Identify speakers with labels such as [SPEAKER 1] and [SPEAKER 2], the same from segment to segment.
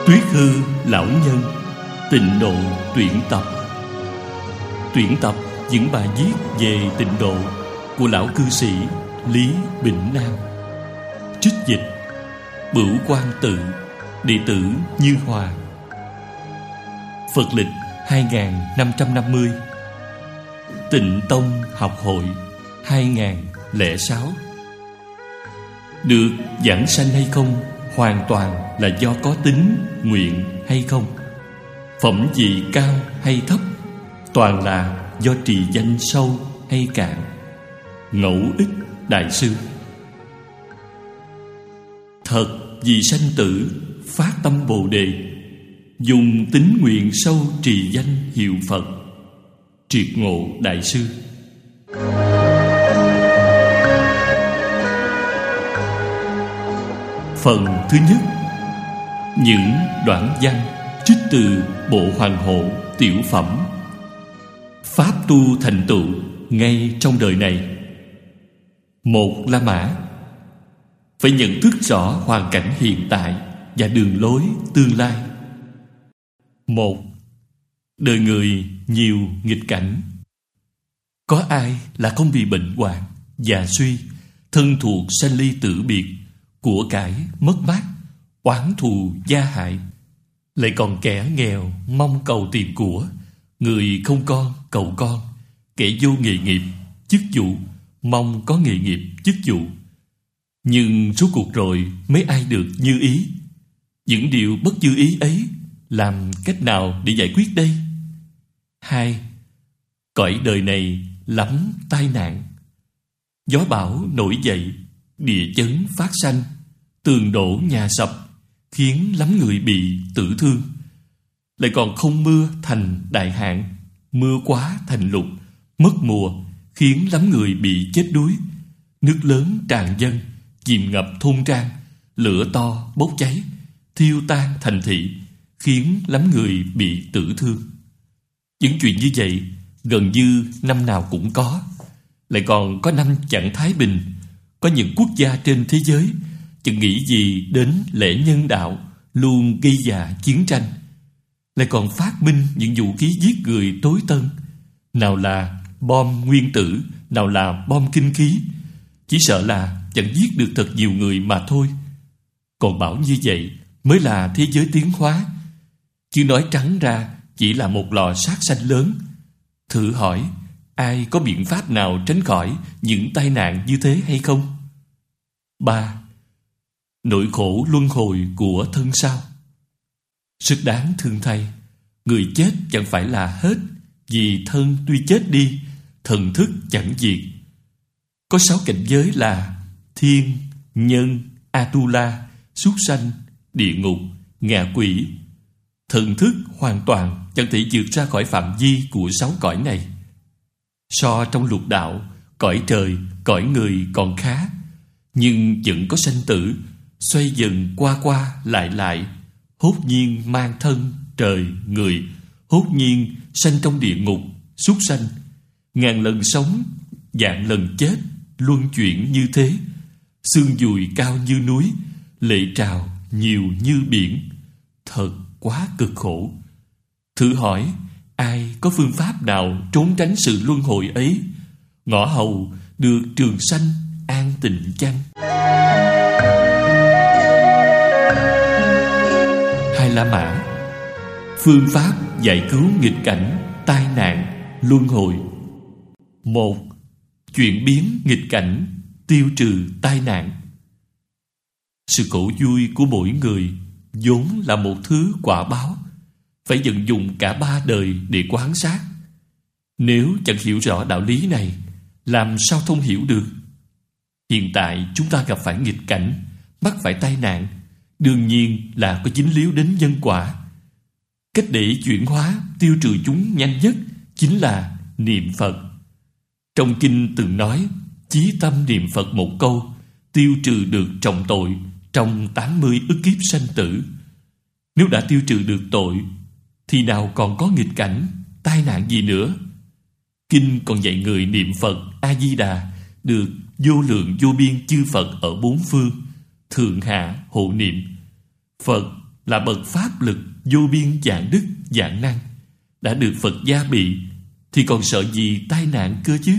[SPEAKER 1] Tuyết Hư Lão Nhân Tịnh Độ tuyển tập. Tuyển tập những bài viết về tịnh độ của lão cư sĩ Lý Bỉnh Nam. Trích dịch Bửu Quang Tự, đệ tử Như Hòa. Phật lịch 2550, Tịnh Tông Học Hội 2006. Được giảng sanh hay không hoàn toàn là do có tính, nguyện hay không. Phẩm vị cao hay thấp toàn là do trì danh sâu hay cạn. Ngẫu ích Đại sư. Thật vì sanh tử phát tâm Bồ Đề, dùng tính nguyện sâu trì danh hiệu Phật. Triệt Ngộ Đại sư. Phần thứ nhất, những đoạn văn trích từ Bộ Hoàng Hộ Tiểu Phẩm. Pháp tu thành tựu ngay trong đời này. Một La Mã phải nhận thức rõ hoàn cảnh hiện tại và đường lối tương lai. Một, đời người nhiều nghịch cảnh. Có ai là không bị bệnh hoạn, già suy, thân thuộc sanh ly tử biệt, của cải mất mát, oán thù gia hại. Lại còn kẻ nghèo mong cầu tìm của, người không con cầu con, kẻ vô nghề nghiệp, chức vụ mong có nghề nghiệp, chức vụ. Nhưng rốt cuộc rồi mấy ai được như ý? Những điều bất như ý ấy làm cách nào để giải quyết đây? Hai, cõi đời này lắm tai nạn. Gió bão nổi dậy, địa chấn phát sanh, tường đổ nhà sập, khiến lắm người bị tử thương. Lại còn không mưa thành đại hạn, mưa quá thành lụt, mất mùa, khiến lắm người bị chết đuối. Nước lớn tràn dâng, chìm ngập thôn trang, lửa to bốc cháy, thiêu tan thành thị, khiến lắm người bị tử thương. Những chuyện như vậy gần như năm nào cũng có. Lại còn có năm chẳng thái bình. Có những quốc gia trên thế giới chẳng nghĩ gì đến lẽ nhân đạo, luôn gây dạ chiến tranh. Lại còn phát minh những vũ khí giết người tối tân, nào là bom nguyên tử, nào là bom kinh khí. Chỉ sợ là chẳng giết được thật nhiều người mà thôi. Còn bảo như vậy mới là thế giới tiến hóa, chứ nói trắng ra chỉ là một lò sát sanh lớn. Thử hỏi, ai có biện pháp nào tránh khỏi những tai nạn như thế hay không? 3. Nỗi khổ luân hồi của thân sau. Rất đáng thương thay, người chết chẳng phải là hết, vì thân tuy chết đi, thần thức chẳng diệt. Có 6 cảnh giới là thiên, nhân, Atula, súc sanh, địa ngục, ngạ quỷ. Thần thức hoàn toàn chẳng thể vượt ra khỏi phạm vi của 6 cõi này. So trong lục đạo, cõi trời, cõi người còn khá, nhưng vẫn có sanh tử, xoay dần qua qua lại lại. Hốt nhiên mang thân trời người, hốt nhiên sanh trong địa ngục, súc sanh. Ngàn lần sống, vạn lần chết, luân chuyển như thế. Xương dùi cao như núi, lệ trào nhiều như biển. Thật quá cực khổ. Thử hỏi, ai có phương pháp nào trốn tránh sự luân hồi ấy, ngõ hầu được trường sanh an tịnh chăng? Hai La Mã. Phương pháp giải cứu nghịch cảnh, tai nạn, luân hồi. 1. Chuyển biến nghịch cảnh, tiêu trừ tai nạn. Sự khổ vui của mỗi người vốn là một thứ quả báo, phải vận dụng cả 3 đời để quán sát. Nếu chẳng hiểu rõ đạo lý này, làm sao thông hiểu được? Hiện tại chúng ta gặp phải nghịch cảnh, mắc phải tai nạn, đương nhiên là có dính líu đến nhân quả. Cách để chuyển hóa, tiêu trừ chúng nhanh nhất chính là niệm Phật. Trong kinh từng nói, chí tâm niệm Phật một câu, tiêu trừ được trọng tội trong 80 ức kiếp sanh tử. Nếu đã tiêu trừ được tội, thì nào còn có nghịch cảnh, tai nạn gì nữa? Kinh còn dạy người niệm Phật A-di-đà được vô lượng vô biên chư Phật ở 4 phương, thượng hạ hộ niệm. Phật là bậc pháp lực vô biên vạn đức vạn năng, đã được Phật gia bị, thì còn sợ gì tai nạn cơ chứ?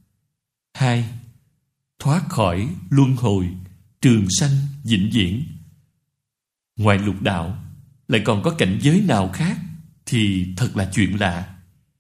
[SPEAKER 1] 2. Thoát khỏi luân hồi, trường sanh vĩnh viễn. Ngoài lục đạo, lại còn có cảnh giới nào khác thì thật là chuyện lạ.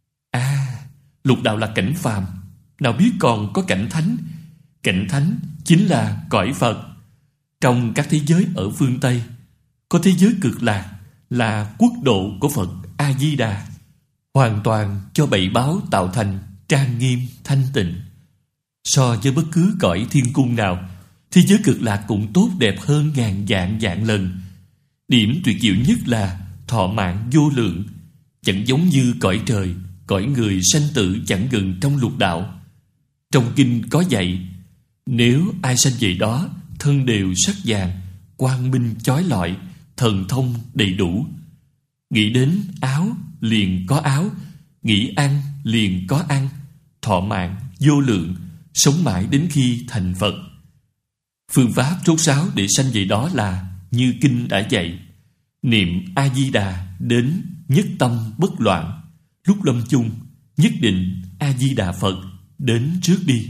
[SPEAKER 1] Lục đạo là cảnh phàm, nào biết còn có cảnh thánh. Cảnh thánh chính là cõi Phật. Trong các thế giới ở phương Tây, có thế giới cực lạc là quốc độ của Phật A-di-đà, hoàn toàn cho bảy báo tạo thành, trang nghiêm, thanh tịnh. So với bất cứ cõi thiên cung nào, thế giới cực lạc cũng tốt đẹp hơn ngàn vạn lần. Điểm tuyệt diệu nhất là thọ mạng vô lượng, chẳng giống như cõi trời, cõi người sanh tử chẳng ngừng trong lục đạo. Trong kinh có dạy, nếu ai sanh về đó, thân đều sắc vàng, quang minh chói lọi, thần thông đầy đủ. Nghĩ đến áo liền có áo, nghĩ ăn liền có ăn, thọ mạng vô lượng, sống mãi đến khi thành Phật. Phương pháp rốt ráo để sanh về đó là như kinh đã dạy: niệm A-di-đà đến nhất tâm bất loạn, lúc lâm chung nhất định A-di-đà Phật đến trước đi.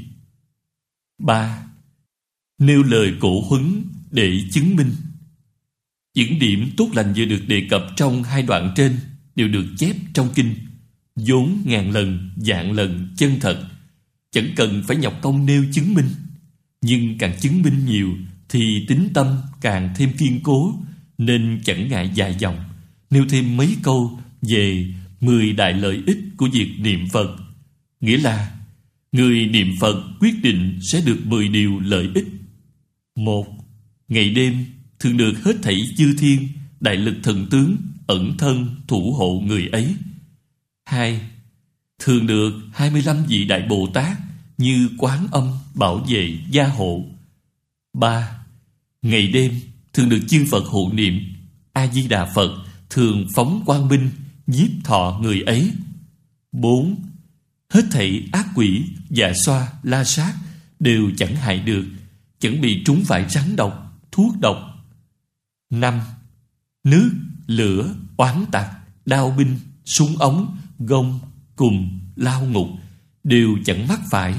[SPEAKER 1] 3. Nêu lời cổ huấn để chứng minh. Những điểm tốt lành vừa được đề cập trong hai đoạn trên đều được chép trong kinh, vốn ngàn lần, vạn lần chân thật, chẳng cần phải nhọc công nêu chứng minh. Nhưng càng chứng minh nhiều thì tín tâm càng thêm kiên cố, nên chẳng ngại dài dòng nêu thêm mấy câu về 10 đại lợi ích của việc niệm Phật. Nghĩa là người niệm Phật quyết định sẽ được 10 điều lợi ích. 1. Ngày đêm thường được hết thảy chư thiên, đại lực thần tướng ẩn thân thủ hộ người ấy. 2. Thường được 25 vị đại Bồ Tát như Quán Âm bảo vệ gia hộ. 3. Ngày đêm thường được chư Phật hộ niệm, A-di-đà Phật thường phóng quang minh nhiếp thọ người ấy. 4. Hết thảy ác quỷ, dạ xoa, la sát đều chẳng hại được, chẳng bị trúng phải rắn độc, thuốc độc. 5. Nước, lửa, oán tặc, đao binh, súng ống, gông, cùm, lao ngục đều chẳng mắc phải.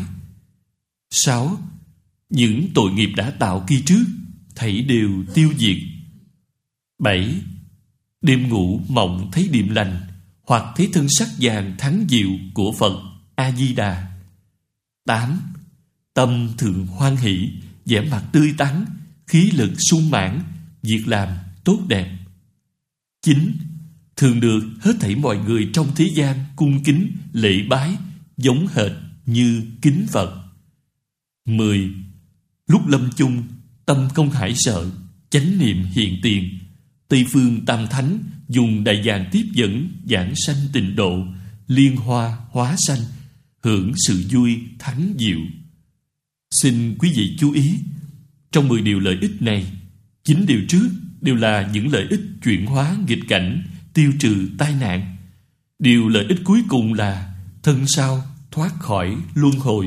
[SPEAKER 1] 6. Những tội nghiệp đã tạo kia trước thảy đều tiêu diệt. 7. Đêm ngủ mộng thấy điềm lành, hoặc thấy thân sắc vàng thắng diệu của Phật A-di-đà. 8. Tâm thường hoan hỷ, vẻ mặt tươi tắn, khí lực sung mãn, việc làm tốt đẹp. 9. Thường được hết thảy mọi người trong thế gian cung kính lễ bái, giống hệt như kính Phật. 10. Lúc lâm chung, tâm không hải sợ, chánh niệm hiện tiền. Tây phương tam thánh dùng đại vàng tiếp dẫn giảng sanh tịnh độ, liên hoa hóa sanh, hưởng sự vui thắng diệu. Xin quý vị chú ý, trong 10 điều lợi ích này, 9 điều trước đều là những lợi ích chuyển hóa nghịch cảnh, tiêu trừ tai nạn. Điều lợi ích cuối cùng là thân sau thoát khỏi luân hồi.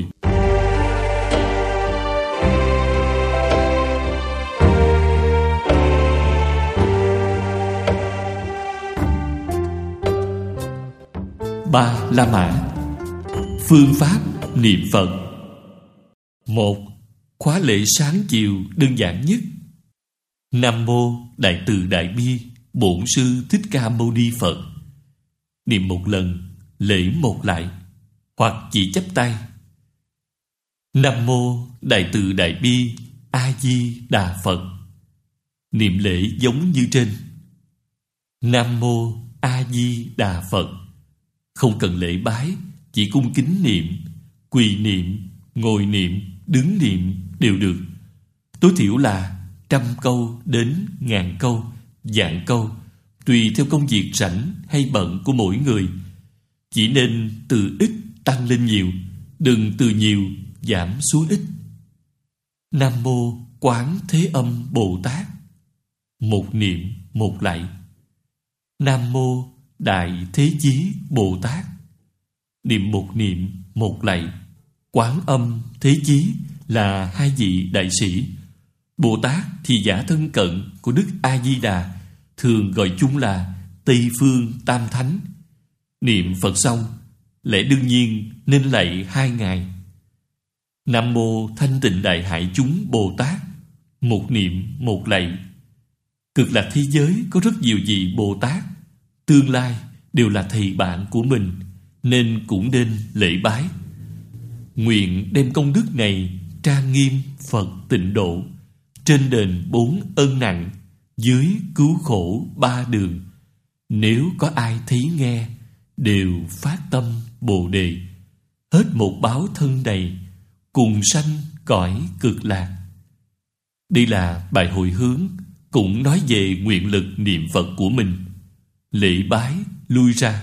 [SPEAKER 1] Ba La Mã. Phương pháp niệm Phật. 1. Khóa lễ sáng chiều đơn giản nhất. Nam mô Đại Từ Đại Bi Bổn Sư Thích Ca Mâu Ni Phật. Niệm một lần, lễ một lại, hoặc chỉ chắp tay. Nam mô Đại Từ Đại Bi A Di Đà Phật. Niệm lễ giống như trên. Nam mô A Di Đà Phật. Không cần lễ bái, chỉ cung kính niệm, quỳ niệm, ngồi niệm, đứng niệm đều được. Tối thiểu là 100 câu đến 1000 câu, vạn câu, tùy theo công việc rảnh hay bận của mỗi người. Chỉ nên từ ít tăng lên nhiều, đừng từ nhiều giảm xuống ít. Nam mô Quán Thế Âm Bồ Tát. Một niệm một lạy. Nam mô Đại Thế Chí Bồ Tát. Niệm một lạy. Quán Âm Thế Chí là hai vị đại sĩ. Bồ Tát thì giả thân cận của Đức A Di Đà, thường gọi chúng là Tây Phương Tam Thánh. Niệm Phật xong, lẽ đương nhiên nên lạy 2 ngày. Nam Mô Thanh Tịnh Đại Hải Chúng Bồ Tát, một niệm một lạy. Cực lạc thế giới có rất nhiều vị Bồ Tát, tương lai đều là thầy bạn của mình, nên cũng nên lễ bái. Nguyện đem công đức này trang nghiêm Phật tịnh độ, trên đền 4 ân nặng, dưới cứu khổ 3 đường. Nếu có ai thấy nghe, đều phát tâm Bồ Đề, hết một báo thân này, cùng sanh cõi cực lạc. Đây là bài hồi hướng, cũng nói về nguyện lực niệm Phật của mình. Lễ bái lui ra.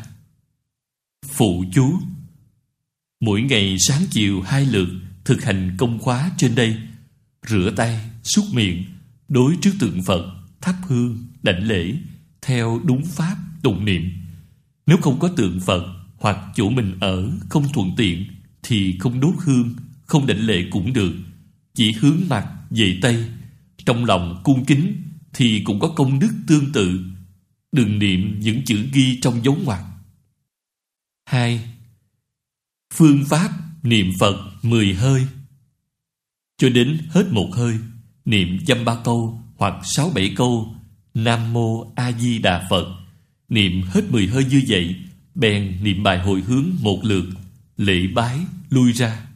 [SPEAKER 1] Phụ chú: mỗi ngày sáng chiều 2 lượt thực hành công khóa trên đây, rửa tay, súc miệng, đối trước tượng Phật, thắp hương, đảnh lễ theo đúng pháp tụng niệm. Nếu không có tượng Phật hoặc chỗ mình ở không thuận tiện thì không đốt hương, không đảnh lễ cũng được. Chỉ hướng mặt về Tây, trong lòng cung kính thì cũng có công đức tương tự. Đừng niệm những chữ ghi trong dấu ngoặc. 2. Phương pháp niệm Phật 10 hơi. Cho đến hết một hơi, niệm dăm 3 câu hoặc 6-7 câu Nam Mô A Di Đà Phật. Niệm hết 10 hơi như vậy, bèn niệm bài hồi hướng một lượt, lễ bái lui ra.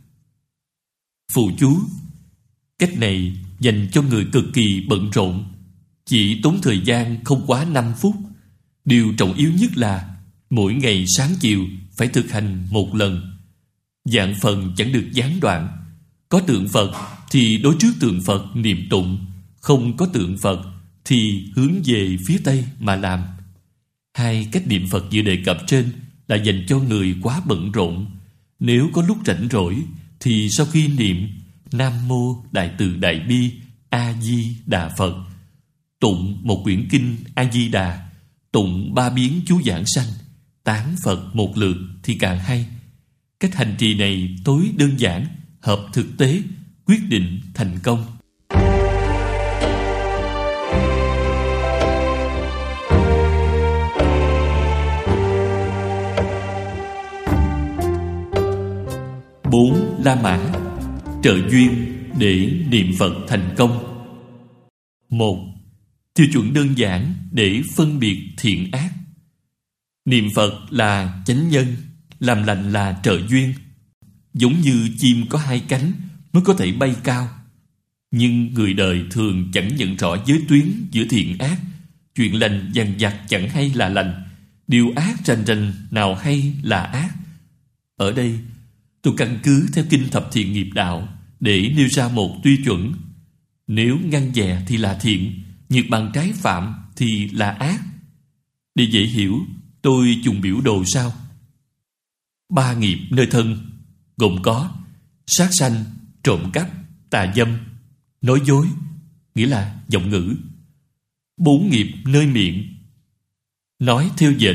[SPEAKER 1] Phụ chú: cách này dành cho người cực kỳ bận rộn, chỉ tốn thời gian không quá 5 phút. Điều trọng yếu nhất là mỗi ngày sáng chiều phải thực hành một lần. Vạn phần chẳng được gián đoạn. Có tượng Phật thì đối trước tượng Phật niệm tụng, không có tượng Phật thì hướng về phía Tây mà làm. 2 cách niệm Phật vừa đề cập trên là dành cho người quá bận rộn. Nếu có lúc rảnh rỗi thì sau khi niệm Nam Mô Đại Từ Đại Bi A Di Đà Phật, tụng một quyển kinh A Di Đà, tụng 3 biến chú giảng sanh, tán Phật một lượt thì càng hay. Cách hành trì này tối đơn giản, hợp thực tế, quyết định thành công. Bốn La Mã trợ duyên để niệm Phật thành công. 1. Tiêu chuẩn đơn giản để phân biệt thiện ác. Niệm Phật là chánh nhân, làm lành là trợ duyên. Giống như chim có 2 cánh mới có thể bay cao. Nhưng người đời thường chẳng nhận rõ giới tuyến giữa thiện ác. Chuyện lành dằn vặt chẳng hay là lành, điều ác rành rành nào hay là ác. Ở đây tôi căn cứ theo kinh Thập Thiện Nghiệp Đạo để nêu ra một tiêu chuẩn. Nếu ngăn dè thì là thiện, nhược bằng trái phạm thì là ác. Để dễ hiểu, tôi dùng biểu đồ sau. 3 nghiệp nơi thân gồm có sát sanh, trộm cắp, tà dâm, nói dối, nghĩa là giọng ngữ. 4 nghiệp nơi miệng: nói theo dệt,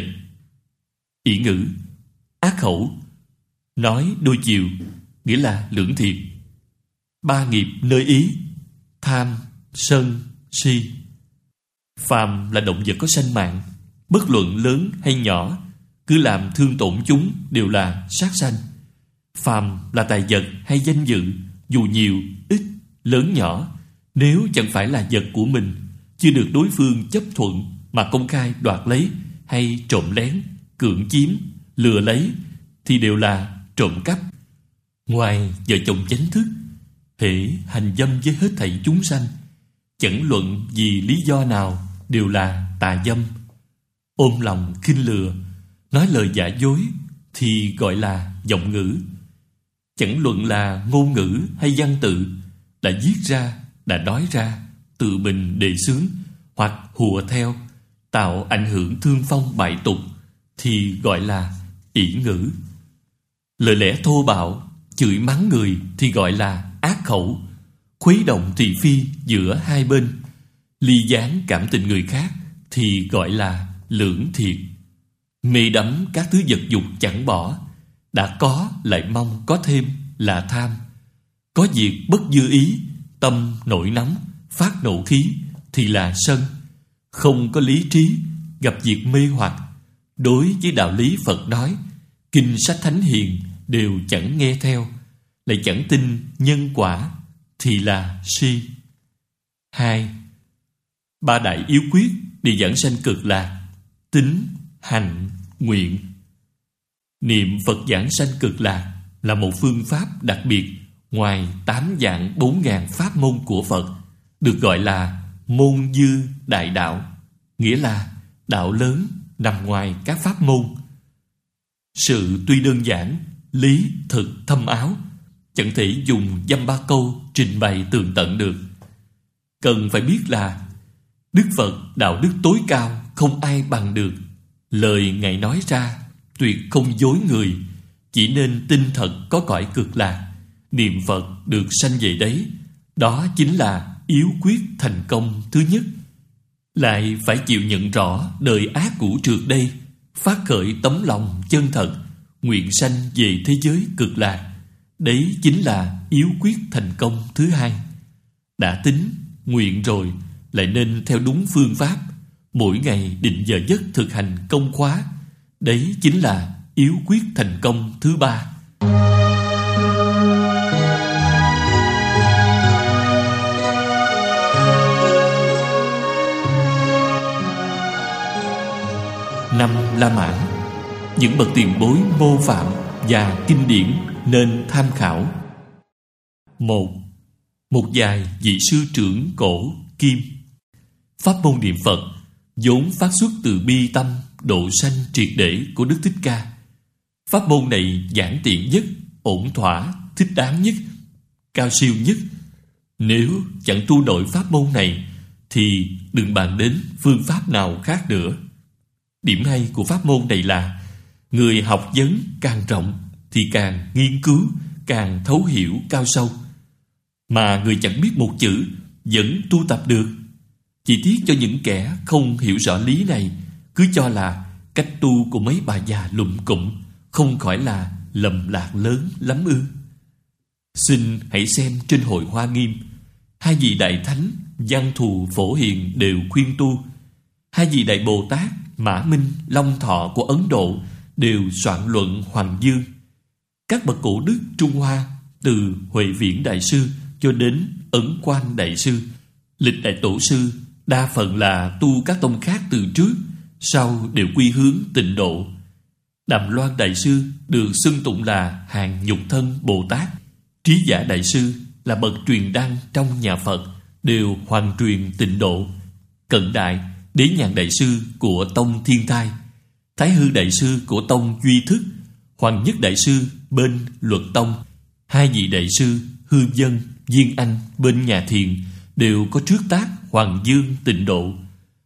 [SPEAKER 1] ỷ ngữ, ác khẩu, nói đôi chiều, nghĩa là lưỡng thiệt. 3 nghiệp nơi ý: tham, sân, si. Phàm là động vật có sanh mạng, bất luận lớn hay nhỏ, cứ làm thương tổn chúng đều là sát sanh. Phàm là tài vật hay danh dự, dù nhiều, ít, lớn nhỏ, nếu chẳng phải là vật của mình, chưa được đối phương chấp thuận mà công khai đoạt lấy hay trộm lén, cưỡng chiếm, lừa lấy thì đều là trộm cắp. Ngoài vợ chồng chánh thức, hễ hành dâm với hết thảy chúng sanh, chẳng luận vì lý do nào đều là tà dâm. Ôm lòng khinh lừa, nói lời giả dối thì gọi là giọng ngữ. Chẳng luận là ngôn ngữ hay văn tự, đã viết ra, đã nói ra, tự mình đề xướng hoặc hùa theo, tạo ảnh hưởng thương phong bại tục thì gọi là ỷ ngữ. Lời lẽ thô bạo, chửi mắng người thì gọi là ác khẩu. Khuấy động thị phi giữa hai bên, ly gián cảm tình người khác thì gọi là lưỡng thiệt. Mê đắm các thứ vật dục chẳng bỏ, đã có lại mong có thêm là tham. Có việc bất dư ý, tâm nổi nóng, phát nộ khí thì là sân. không có lý trí, gặp việc mê hoặc. Đối với đạo lý Phật nói, kinh sách thánh hiền đều chẳng nghe theo, lại chẳng tin nhân quả, thì là si. 2. 3 đại yếu quyết để giảng sanh cực lạc: tín, hành, nguyện. Niệm Phật giảng sanh cực lạc là một phương pháp đặc biệt ngoài 8 vạn 4.000 pháp môn của Phật, được gọi là môn dư đại đạo, nghĩa là đạo lớn nằm ngoài các pháp môn. Sự tuy đơn giản, lý thực thâm áo, chẳng thể dùng dăm ba câu trình bày tường tận được. Cần phải biết là Đức Phật đạo đức tối cao không ai bằng được. Lời Ngài nói ra tuyệt không dối người, chỉ nên tin thật có cõi cực lạc, niệm Phật được sanh về đấy. Đó chính là yếu quyết thành công thứ nhất. Lại phải chịu nhận rõ đời ác cũ trượt đây, phát khởi tấm lòng chân thật, nguyện sanh về thế giới cực lạc. Đấy chính là yếu quyết thành công thứ hai. Đã tính, nguyện rồi, lại nên theo đúng phương pháp, mỗi ngày định giờ giấc thực hành công khóa. Đấy chính là yếu quyết thành công thứ ba. Năm La Mã. Những bậc tiền bối mô phạm và kinh điển nên tham khảo. 1. Một vài vị sư trưởng cổ kim. Pháp môn niệm Phật vốn phát xuất từ bi tâm độ sanh triệt để của Đức Thích Ca. Pháp môn này giản tiện nhất, ổn thỏa, thích đáng nhất, cao siêu nhất. Nếu chẳng tu đổi pháp môn này thì đừng bàn đến phương pháp nào khác nữa. Điểm hay của pháp môn này là người học vấn càng rộng thì càng nghiên cứu, càng thấu hiểu cao sâu. Mà người chẳng biết một chữ vẫn tu tập được. Chỉ tiếc cho những kẻ không hiểu rõ lý này, cứ cho là cách tu của mấy bà già lụm cụm, không khỏi là lầm lạc lớn lắm ư. Xin hãy xem trên hội Hoa Nghiêm, hai vị đại thánh Văn Thù Phổ Hiền đều khuyên tu. Hai vị đại Bồ Tát Mã Minh, Long Thọ của Ấn Độ đều soạn luận Hoằng Dương. Các bậc cổ đức Trung Hoa, từ Huệ Viễn Đại Sư cho đến Ấn Quang Đại Sư, lịch đại tổ sư đa phần là tu các tông khác từ trước, sau đều quy hướng Tịnh độ. Đàm Loan Đại Sư được xưng tụng là hàng nhục thân Bồ Tát. Trí Giả Đại Sư là bậc truyền đăng trong nhà Phật, đều hoàn truyền Tịnh độ. Cận đại, Đế Nhàn Đại Sư của tông Thiên Thai, Thái Hư Đại Sư của tông Duy Thức, Hoàng Nhất Đại Sư bên Luật Tông, hai vị đại sư Hư Dân, Viên Anh bên nhà Thiền đều có trước tác Hoàng Dương Tịnh độ.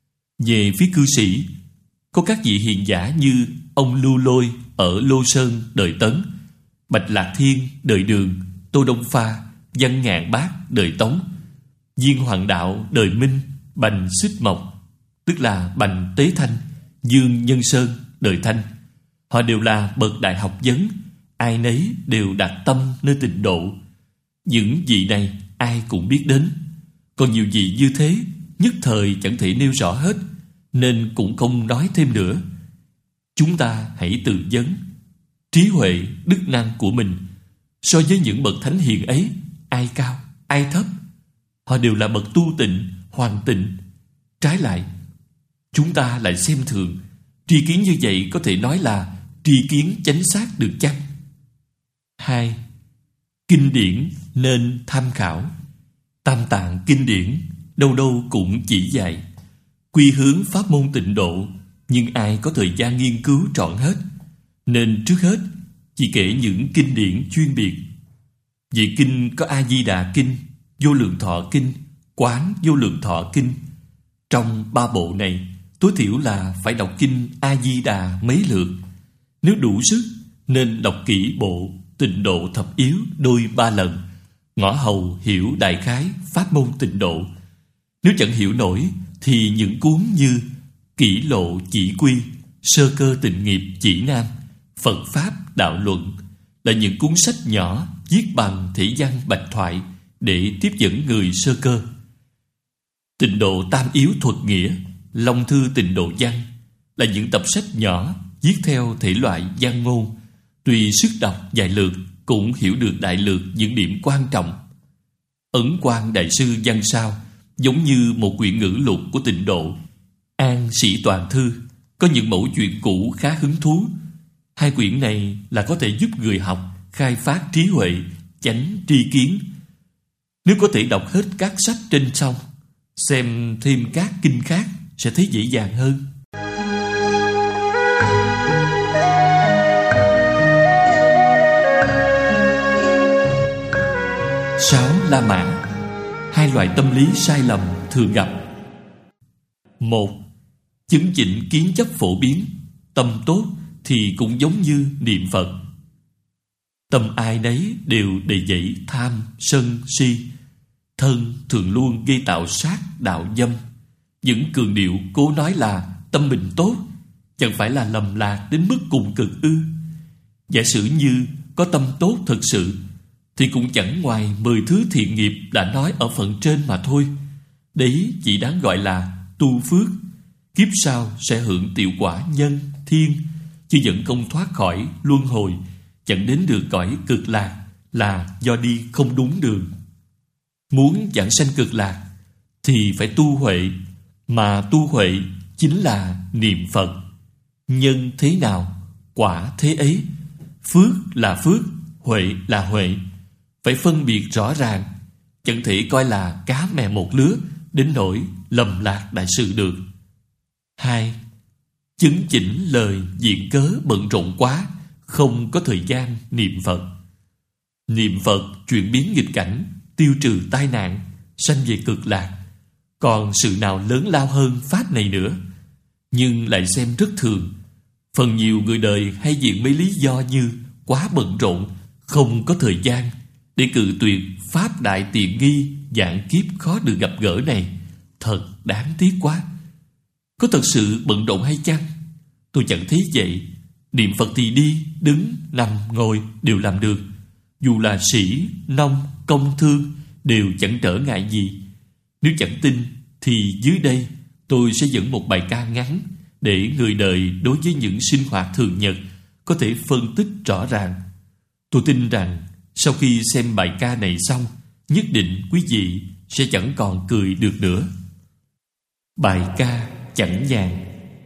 [SPEAKER 1] Về phía cư sĩ, có các vị hiền giả như ông Lưu Lôi ở Lô Sơn đời Tấn, Bạch Lạc Thiên đời Đường, Tô Đông Pha, Văn Ngạn Bác đời Tống, Viên Hoàng Đạo đời Minh, Bành Xích Mộc, tức là Bành Tế Thanh, Dương Nhân Sơn đời Thanh. Họ đều là bậc đại học vấn, ai nấy đều đạt tâm nơi Tịnh độ. Những vị này ai cũng biết đến. Còn nhiều vị như thế nhất thời chẳng thể nêu rõ hết, nên cũng không nói thêm nữa. Chúng ta hãy tự vấn trí huệ, đức năng của mình so với những bậc thánh hiền ấy, ai cao, ai thấp. Họ đều là bậc tu tịnh, hoàn tịnh. Trái lại, chúng ta lại xem thường. Tri kiến như vậy có thể nói là tri kiến chánh xác được chăng? 2. Kinh điển nên tham khảo. Tam tạng kinh điển đâu đâu cũng chỉ dạy quy hướng pháp môn Tịnh độ, nhưng ai có thời gian nghiên cứu trọn hết, nên trước hết chỉ kể những kinh điển chuyên biệt. Về kinh có A Di Đà Kinh, Vô Lượng Thọ Kinh, Quán Vô Lượng Thọ Kinh. Trong ba bộ này, tối thiểu là phải đọc kinh A Di Đà mấy lượt. Nếu đủ sức nên đọc kỹ bộ Tịnh độ thập yếu đôi 3 lần, ngõ hầu hiểu đại khái pháp môn Tịnh độ. Nếu chẳng hiểu nổi thì những cuốn như Kỷ Lộ Chỉ Quy, Sơ Cơ Tịnh Nghiệp Chỉ Nam, Phật Pháp Đạo Luận là những cuốn sách nhỏ viết bằng thể văn bạch thoại để tiếp dẫn người sơ cơ. Tịnh độ tam yếu thuật nghĩa Long Thư Tịnh Độ Văn là những tập sách nhỏ viết theo thể loại văn ngôn. Tuy sức đọc vài lượt cũng hiểu được đại lược những điểm quan trọng. Ấn Quang Đại Sư văn sao giống như một quyển ngữ lục của Tịnh Độ. An Sĩ Toàn Thư có những mẫu chuyện cũ khá hứng thú. Hai quyển này là có thể giúp người học khai phát trí huệ, chánh tri kiến. Nếu có thể đọc hết các sách trên xong, xem thêm các kinh khác sẽ thấy dễ dàng hơn. 6. La Mã. Hai loại tâm lý sai lầm thường gặp. 1. Chứng chỉnh kiến chấp phổ biến. Tâm tốt thì cũng giống như niệm Phật. Tâm ai nấy đều đầy dẫy tham, sân, si. Thân thường luôn gây tạo sát, đạo dâm. Những cường điệu cố nói là tâm mình tốt, chẳng phải là lầm lạc đến mức cùng cực ư? Giả sử như có tâm tốt thật sự, thì cũng chẳng ngoài 10 thứ thiện nghiệp đã nói ở phần trên mà thôi. Đấy chỉ đáng gọi là tu phước. Kiếp sau sẽ hưởng tiểu quả nhân, thiên, chứ vẫn không thoát khỏi luân hồi, chẳng đến được cõi cực lạc là do đi không đúng đường. Muốn giảng sanh cực lạc thì phải tu huệ, mà tu huệ chính là niệm Phật. Nhân thế nào, quả thế ấy. Phước là phước, huệ là huệ. Phải phân biệt rõ ràng, chẳng thể coi là cá mè một lứa đến nỗi lầm lạc đại sự được. 2. Chứng chỉnh lời diện cớ bận rộn quá, không có thời gian niệm Phật. Niệm Phật chuyển biến nghịch cảnh, tiêu trừ tai nạn, sanh về cực lạc. Còn sự nào lớn lao hơn pháp này nữa? Nhưng lại xem rất thường. Phần nhiều người đời hay viện mấy lý do như quá bận rộn, không có thời gian, để cự tuyệt pháp đại tiện nghi vạn kiếp khó được gặp gỡ này. Thật đáng tiếc quá. Có thật sự bận rộn hay chăng? Tôi chẳng thấy vậy. Niệm Phật thì đi, đứng, nằm, ngồi đều làm được. Dù là sĩ, nông, công thương đều chẳng trở ngại gì. Nếu chẳng tin thì dưới đây tôi sẽ dẫn một bài ca ngắn để người đời đối với những sinh hoạt thường nhật có thể phân tích rõ ràng. Tôi tin rằng sau khi xem bài ca này xong, nhất định quý vị sẽ chẳng còn cười được nữa. Bài ca chẳng nhàn.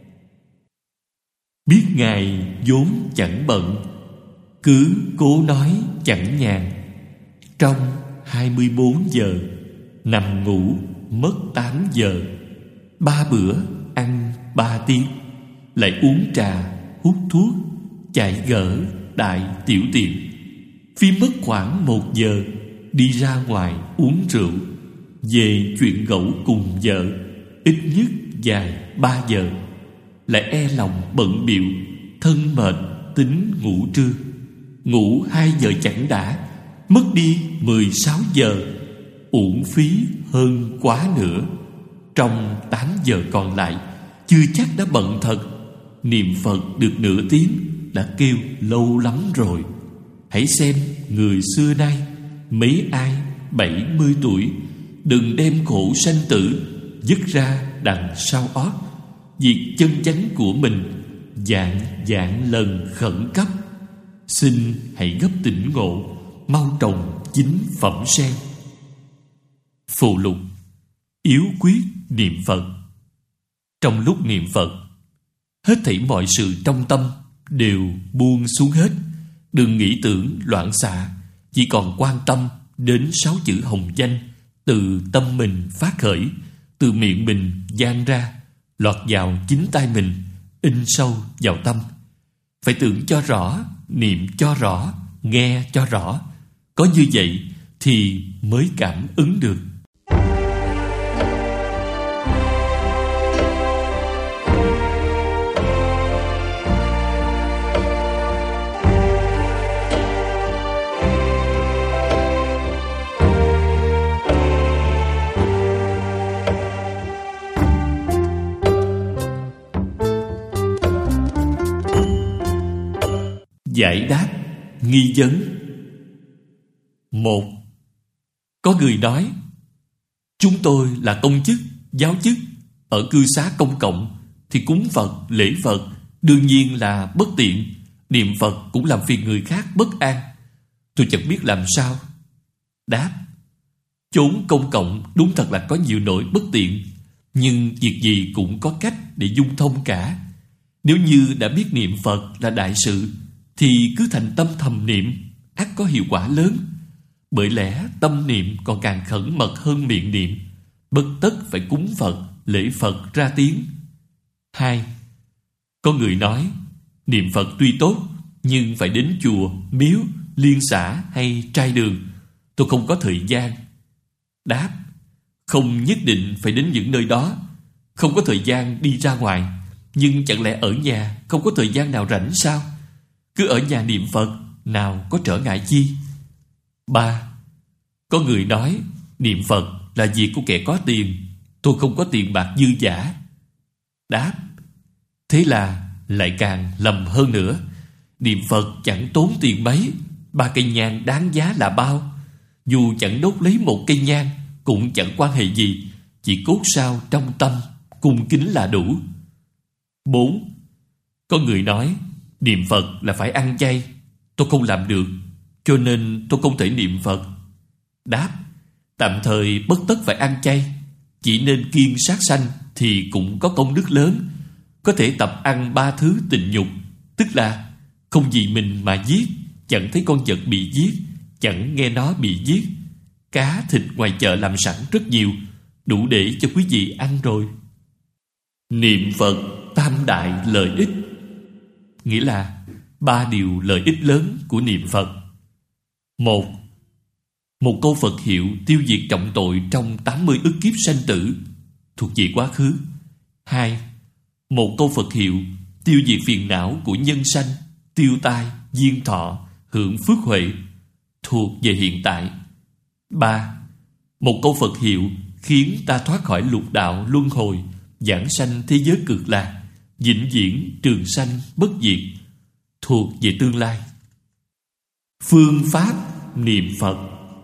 [SPEAKER 1] Biết Ngài vốn chẳng bận, cứ cố nói chẳng nhàn. Trong 24 giờ, nằm ngủ mất 8 giờ. 3 bữa ăn 3 tiếng, lại uống trà, hút thuốc, chạy gỡ, đại tiểu tiện. Phi mất khoảng 1 giờ, đi ra ngoài uống rượu, về chuyện gẫu cùng vợ, ít nhất dài 3 giờ. Lại e lòng bận bịu, thân mệt tính ngủ trưa. Ngủ 2 giờ chẳng đã, mất đi 16 giờ, uổng phí hơn quá nữa. Trong 8 giờ còn lại, chưa chắc đã bận thật. Niệm Phật được nửa tiếng đã kêu lâu lắm rồi. Hãy xem người xưa nay, mấy ai 70 tuổi, đừng đem khổ sanh tử dứt ra đằng sau ót. Việc chân chánh của mình vạn vạn lần khẩn cấp. Xin hãy gấp tỉnh ngộ, mau trồng chính phẩm sen. Phụ lục: yếu quyết niệm Phật. Trong lúc niệm Phật, hết thảy mọi sự trong tâm đều buông xuống hết. Đừng nghĩ tưởng loạn xạ, chỉ còn quan tâm đến 6 chữ hồng danh từ tâm mình phát khởi, từ miệng mình vang ra, lọt vào chính tai mình, in sâu vào tâm. Phải tưởng cho rõ, niệm cho rõ, nghe cho rõ. Có như vậy thì mới cảm ứng được. Giải đáp nghi vấn. 1. Có người nói: chúng tôi là công chức, giáo chức, Ở cư xá công cộng thì cúng Phật, lễ Phật đương nhiên là bất tiện. Niệm Phật cũng làm phiền người khác bất an. Tôi chẳng biết làm sao. Đáp: chốn công cộng đúng thật là có nhiều nỗi bất tiện, nhưng việc gì cũng có cách để dung thông cả. Nếu như đã biết niệm Phật là đại sự thì cứ thành tâm thầm niệm, ắt có hiệu quả lớn. Bởi lẽ tâm niệm còn càng khẩn mật hơn miệng niệm, bất tất phải cúng Phật, lễ Phật ra tiếng. 2. Có người nói niệm Phật tuy tốt, nhưng phải đến chùa, miếu, liên xã hay trai đường. Tôi không có thời gian. Đáp: không nhất định phải đến những nơi đó. Không có thời gian đi ra ngoài, nhưng chẳng lẽ ở nhà không có thời gian nào rảnh sao? Cứ ở nhà niệm Phật, nào có trở ngại chi. 3. Có người nói niệm Phật là việc của kẻ có tiền. Tôi không có tiền bạc dư dả. Đáp: thế là lại càng lầm hơn nữa. Niệm Phật chẳng tốn tiền mấy. 3 cây nhang đáng giá là bao. Dù chẳng đốt lấy một cây nhang cũng chẳng quan hệ gì, chỉ cốt sao trong tâm cung kính là đủ. 4. Có người nói niệm Phật là phải ăn chay. Tôi không làm được, cho nên tôi không thể niệm Phật. Đáp: tạm thời bất tất phải ăn chay, chỉ nên kiêng sát sanh thì cũng có công đức lớn. Có thể tập ăn 3 thứ tịnh nhục, tức là không vì mình mà giết, chẳng thấy con vật bị giết, chẳng nghe nó bị giết. Cá thịt ngoài chợ làm sẵn rất nhiều, đủ để cho quý vị ăn rồi. Niệm Phật tam đại lợi ích, nghĩa là 3 điều lợi ích lớn của niệm Phật. 1. Một câu Phật hiệu tiêu diệt trọng tội trong 80 ức kiếp sanh tử, thuộc về quá khứ. 2. Một câu Phật hiệu tiêu diệt phiền não của nhân sanh, tiêu tai, diên thọ, hưởng phước huệ, thuộc về hiện tại. 3. Một câu Phật hiệu khiến ta thoát khỏi lục đạo luân hồi, giảng sanh thế giới cực lạc, vĩnh viễn trường sanh bất diệt, thuộc về tương lai. Phương pháp niệm Phật.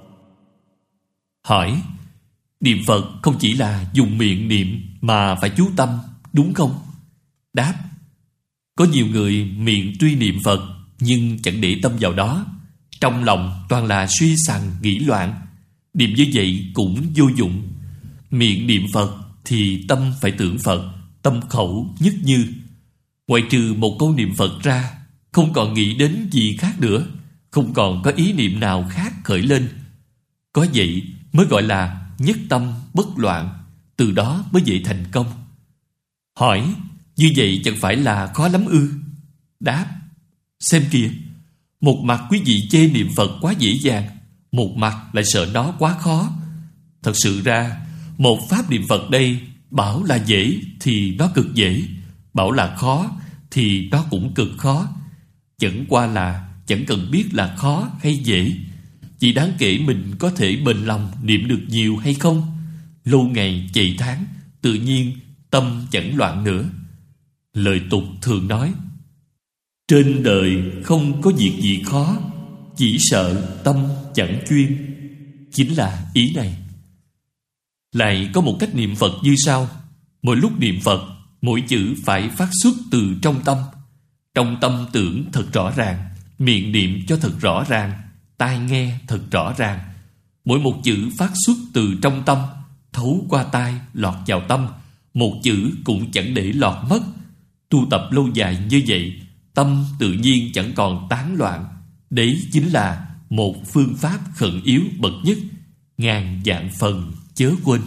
[SPEAKER 1] Hỏi: niệm Phật không chỉ là dùng miệng niệm mà phải chú tâm, đúng không? Đáp: có nhiều người miệng tuy niệm Phật nhưng chẳng để tâm vào đó, trong lòng toàn là suy sằng nghĩ loạn. Niệm như vậy cũng vô dụng. Miệng niệm Phật thì tâm phải tưởng Phật, tâm khẩu nhất như. Ngoại trừ một câu niệm Phật ra, không còn nghĩ đến gì khác nữa, không còn có ý niệm nào khác khởi lên. Có vậy mới gọi là nhất tâm bất loạn, từ đó mới dễ thành công. Hỏi: như vậy chẳng phải là khó lắm ư? Đáp: xem kìa, một mặt quý vị chê niệm Phật quá dễ dàng, một mặt lại sợ nó quá khó. Thật sự ra, một pháp niệm Phật đây, bảo là dễ thì nó cực dễ, bảo là khó thì nó cũng cực khó. Chẳng qua là chẳng cần biết là khó hay dễ, chỉ đáng kể mình có thể bền lòng niệm được nhiều hay không. Lâu ngày chạy tháng, tự nhiên tâm chẳng loạn nữa. Lời tục thường nói: trên đời không có việc gì khó, chỉ sợ tâm chẳng chuyên. Chính là ý này. Lại có một cách niệm Phật như sau: mỗi lúc niệm Phật, mỗi chữ phải phát xuất từ trong tâm. Trong tâm tưởng thật rõ ràng, miệng niệm cho thật rõ ràng, tai nghe thật rõ ràng. Mỗi một chữ phát xuất từ trong tâm, thấu qua tai, lọt vào tâm, một chữ cũng chẳng để lọt mất. Tu tập lâu dài như vậy, tâm tự nhiên chẳng còn tán loạn. Đấy chính là một phương pháp khẩn yếu bậc nhất, ngàn vạn phần chớ quên.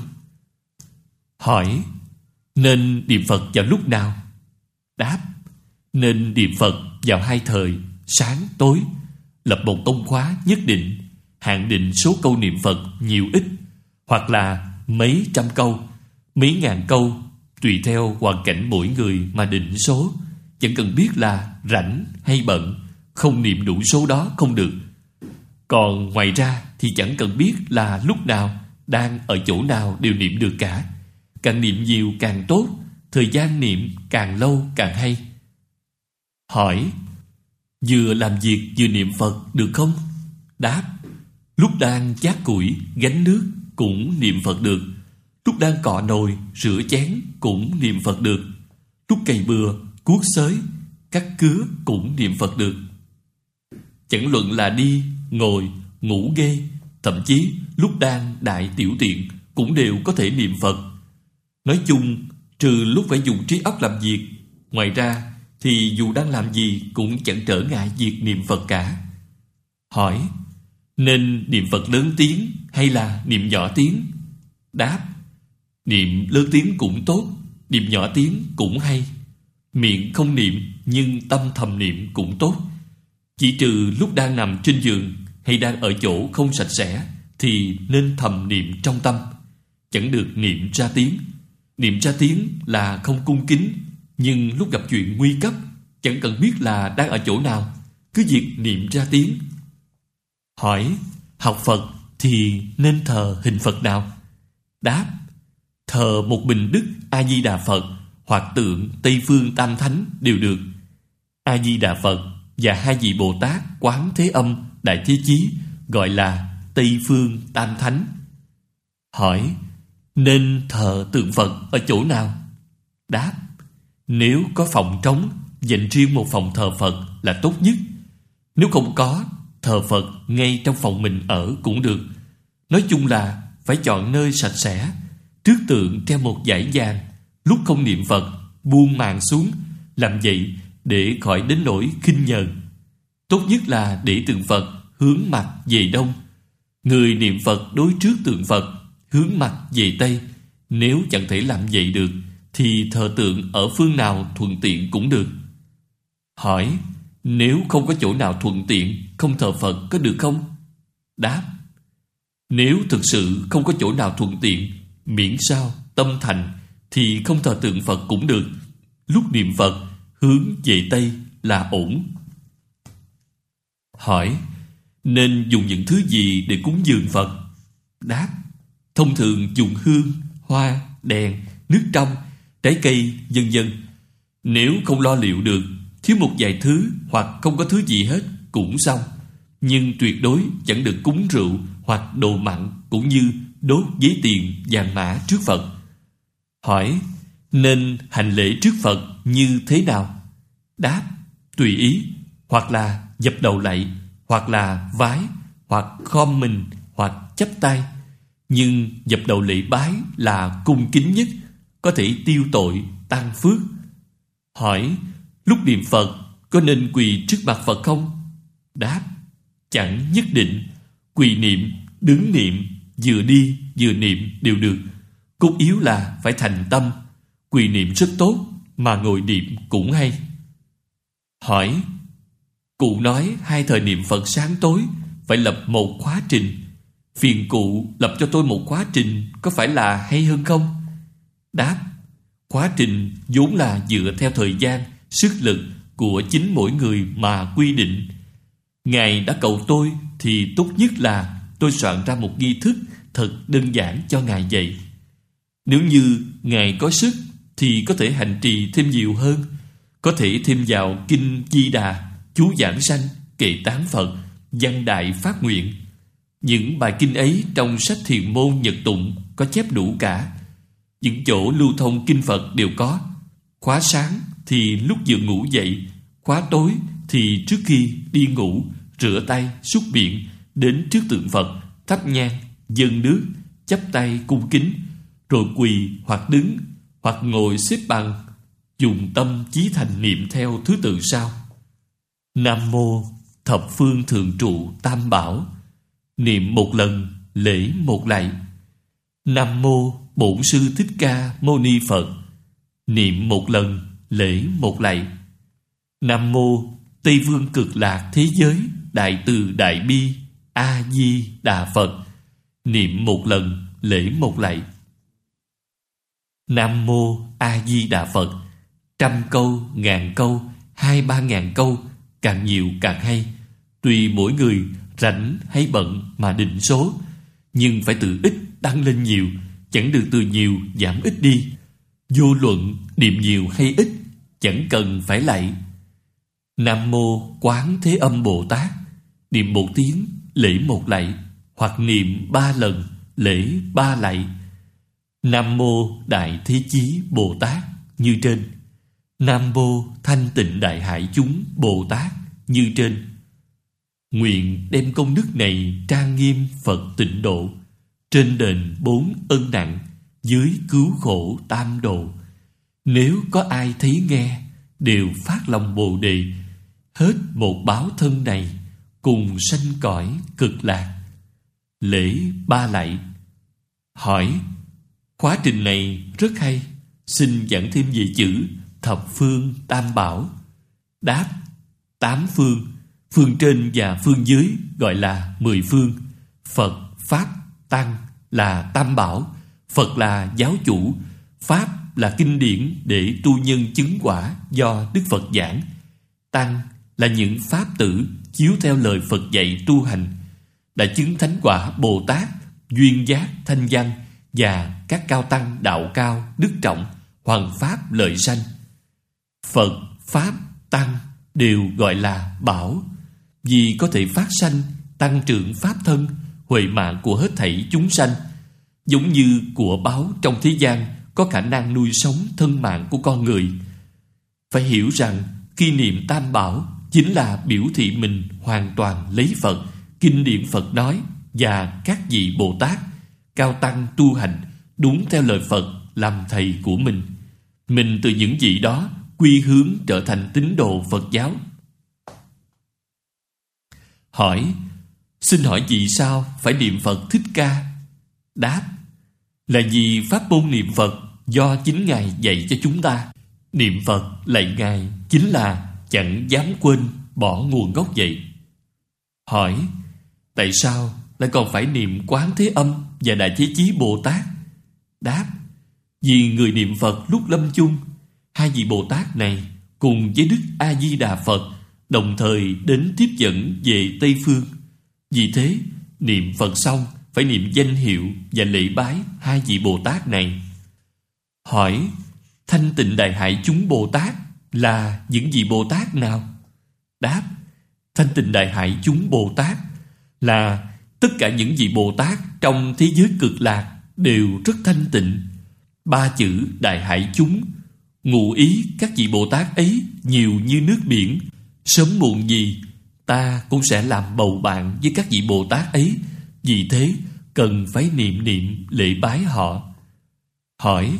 [SPEAKER 1] Hỏi: nên niệm Phật vào lúc nào? Đáp: nên niệm Phật vào 2 thời, sáng tối. Lập một công khóa nhất định, hạn định số câu niệm Phật nhiều ít, hoặc là mấy trăm câu, mấy ngàn câu, tùy theo hoàn cảnh mỗi người mà định số. Chẳng cần biết là rảnh hay bận, không niệm đủ số đó không được. Còn ngoài ra thì chẳng cần biết là lúc nào, đang ở chỗ nào đều niệm được cả. Càng niệm nhiều càng tốt, thời gian niệm càng lâu càng hay. Hỏi: vừa làm việc vừa niệm Phật được không? Đáp: lúc đang chát củi, gánh nước cũng niệm Phật được. lúc đang cọ nồi, rửa chén cũng niệm Phật được. Lúc cày bừa, cuốc xới, cắt cứa cũng niệm Phật được. Chẳng luận là đi, ngồi, ngủ nghê, thậm chí lúc đang đại tiểu tiện cũng đều có thể niệm Phật. Nói chung, trừ lúc phải dùng trí óc làm việc, ngoài ra thì dù đang làm gì cũng chẳng trở ngại việc niệm Phật cả. Hỏi: nên niệm Phật lớn tiếng hay là niệm nhỏ tiếng? Đáp: niệm lớn tiếng cũng tốt, niệm nhỏ tiếng cũng hay. Miệng không niệm nhưng tâm thầm niệm cũng tốt. Chỉ trừ lúc đang nằm trên giường hay đang ở chỗ không sạch sẽ thì nên thầm niệm trong tâm, chẳng được niệm ra tiếng. Niệm ra tiếng là không cung kính, nhưng lúc gặp chuyện nguy cấp, chẳng cần biết là đang ở chỗ nào, cứ việc niệm ra tiếng. Hỏi: học Phật thì nên thờ hình Phật nào? Đáp: thờ một bình Đức A Di Đà Phật hoặc tượng Tây Phương Tam Thánh đều được. A Di Đà Phật và hai vị Bồ Tát Quán Thế Âm Đại Thế Chí gọi là Tây Phương Tam Thánh. Hỏi: nên thờ tượng Phật ở chỗ nào? Đáp: nếu có phòng trống, dành riêng một phòng thờ Phật là tốt nhất. Nếu không có, thờ Phật ngay trong phòng mình ở cũng được. Nói chung là phải chọn nơi sạch sẽ. Trước tượng treo một dải vàng, lúc không niệm Phật buông màn xuống, làm vậy để khỏi đến nỗi khinh nhờn. Tốt nhất là để tượng Phật hướng mặt về đông. Người niệm Phật đối trước tượng Phật hướng mặt về tây. Nếu chẳng thể làm vậy được thì thờ tượng ở phương nào thuận tiện cũng được. Hỏi: nếu không có chỗ nào thuận tiện, không thờ Phật có được không? Đáp: nếu thực sự không có chỗ nào thuận tiện, miễn sao tâm thành, thì không thờ tượng Phật cũng được. Lúc niệm Phật hướng về tây là ổn. Hỏi: nên dùng những thứ gì để cúng dường Phật? Đáp: thông thường dùng hương, hoa, đèn, nước trong, trái cây, vân vân. Nếu không lo liệu được, thiếu một vài thứ hoặc không có thứ gì hết cũng xong. Nhưng tuyệt đối chẳng được cúng rượu hoặc đồ mặn, cũng như đốt giấy tiền, vàng mã trước Phật. Hỏi: nên hành lễ trước Phật như thế nào? Đáp: tùy ý, hoặc là dập đầu lạy, hoặc là vái, hoặc khom mình, hoặc chắp tay. Nhưng dập đầu lễ bái là cung kính nhất, có thể tiêu tội, tăng phước. Hỏi: lúc niệm Phật có nên quỳ trước mặt Phật không? Đáp: chẳng nhất định. Quỳ niệm, đứng niệm, vừa đi vừa niệm đều được. Cốt yếu là phải thành tâm. Quỳ niệm rất tốt, mà ngồi niệm cũng hay. Hỏi: cụ nói 2 thời niệm Phật sáng tối phải lập một khóa trình. Phiền cụ lập cho tôi một khóa trình có phải là hay hơn không? Đáp: khóa trình vốn là dựa theo thời gian, sức lực của chính mỗi người mà quy định. Ngài đã cầu tôi thì tốt nhất là tôi soạn ra một nghi thức thật đơn giản cho Ngài dạy. Nếu như Ngài có sức thì có thể hành trì thêm nhiều hơn, có thể thêm vào kinh Di Đà, chú giảng sanh, kệ tán Phật, văn đại phát nguyện. Những bài kinh ấy trong sách Thiền môn Nhật tụng có chép đủ cả. Những chỗ lưu thông kinh Phật đều có. Khóa sáng thì lúc vừa ngủ dậy, khóa tối thì trước khi đi ngủ, rửa tay, súc miệng, đến trước tượng Phật, thắp nhang, dâng nước, chắp tay cung kính, rồi quỳ hoặc đứng hoặc ngồi xếp bằng, dùng tâm chí thành niệm theo thứ tự sau: Nam mô thập phương thượng trụ tam bảo. Niệm một lần, lễ một lạy. Nam mô Bổn Sư Thích Ca Mâu Ni Phật. Niệm một lần, lễ một lạy. Nam mô Tây Phương Cực Lạc Thế Giới Đại Từ Đại Bi A Di Đà Phật. Niệm một lần, lễ một lạy. Nam mô A Di Đà Phật. 100 câu, 1000 câu, 2-3 ngàn câu, càng nhiều càng hay. Tùy mỗi người rảnh hay bận mà định số, nhưng phải từ ít tăng lên nhiều, chẳng được từ nhiều giảm ít đi. Vô luận niệm nhiều hay ít, chẳng cần phải lạy. Nam mô Quán Thế Âm Bồ Tát. Niệm 1 tiếng, lễ 1 lạy, hoặc niệm 3 lần, lễ 3 lạy. Nam Mô Đại Thế Chí Bồ Tát như trên. Nam Mô Thanh Tịnh Đại Hải Chúng Bồ Tát như trên. Nguyện đem công đức này trang nghiêm Phật tịnh độ, trên đền 4 ân nặng, dưới cứu khổ tam độ. Nếu có ai thấy nghe, đều phát lòng Bồ Đề, hết một báo thân này, cùng sanh cõi cực lạc. Lễ ba lạy. Hỏi: khóa trình này rất hay, xin giảng thêm về chữ thập phương tam bảo. Đáp: 8 phương, phương trên và phương dưới gọi là 10 phương. Phật, Pháp, Tăng là tam bảo. Phật là giáo chủ, Pháp là kinh điển để tu nhân chứng quả do Đức Phật giảng, Tăng là những Pháp tử chiếu theo lời Phật dạy tu hành, đã chứng thánh quả Bồ Tát, duyên giác, thanh văn và các cao tăng đạo cao, đức trọng, hoằng pháp lợi sanh. Phật, Pháp, Tăng đều gọi là bảo, vì có thể phát sanh, tăng trưởng pháp thân, huệ mạng của hết thảy chúng sanh, giống như của báo trong thế gian có khả năng nuôi sống thân mạng của con người. Phải hiểu rằng khi niệm tam bảo chính là biểu thị mình hoàn toàn lấy Phật, kinh điển Phật nói và các vị Bồ Tát, cao tăng tu hành đúng theo lời Phật làm thầy của mình. Mình từ những vị đó quy hướng trở thành tín đồ Phật giáo. Hỏi: xin hỏi vì sao phải niệm Phật Thích Ca? Đáp: là vì pháp môn niệm Phật do chính Ngài dạy cho chúng ta. Niệm Phật lạy Ngài chính là chẳng dám quên bỏ nguồn gốc vậy. Hỏi: tại sao lại còn phải niệm Quán Thế Âm và Đại Thế Chí Bồ Tát? Đáp: vì người niệm Phật lúc lâm chung, hai vị Bồ Tát này cùng với Đức A Di Đà Phật đồng thời đến tiếp dẫn về Tây Phương. Vì thế niệm Phật xong phải niệm danh hiệu và lễ bái hai vị Bồ Tát này. Hỏi: Thanh Tịnh Đại Hải Chúng Bồ Tát là những vị Bồ Tát nào? Đáp: Thanh Tịnh Đại Hải Chúng Bồ Tát là tất cả những vị Bồ Tát trong thế giới cực lạc đều rất thanh tịnh. 3 chữ Đại Hải Chúng ngụ ý các vị Bồ Tát ấy nhiều như nước biển. Sớm muộn gì ta cũng sẽ làm bầu bạn với các vị Bồ Tát ấy. Vì thế cần phải niệm lễ bái họ. Hỏi: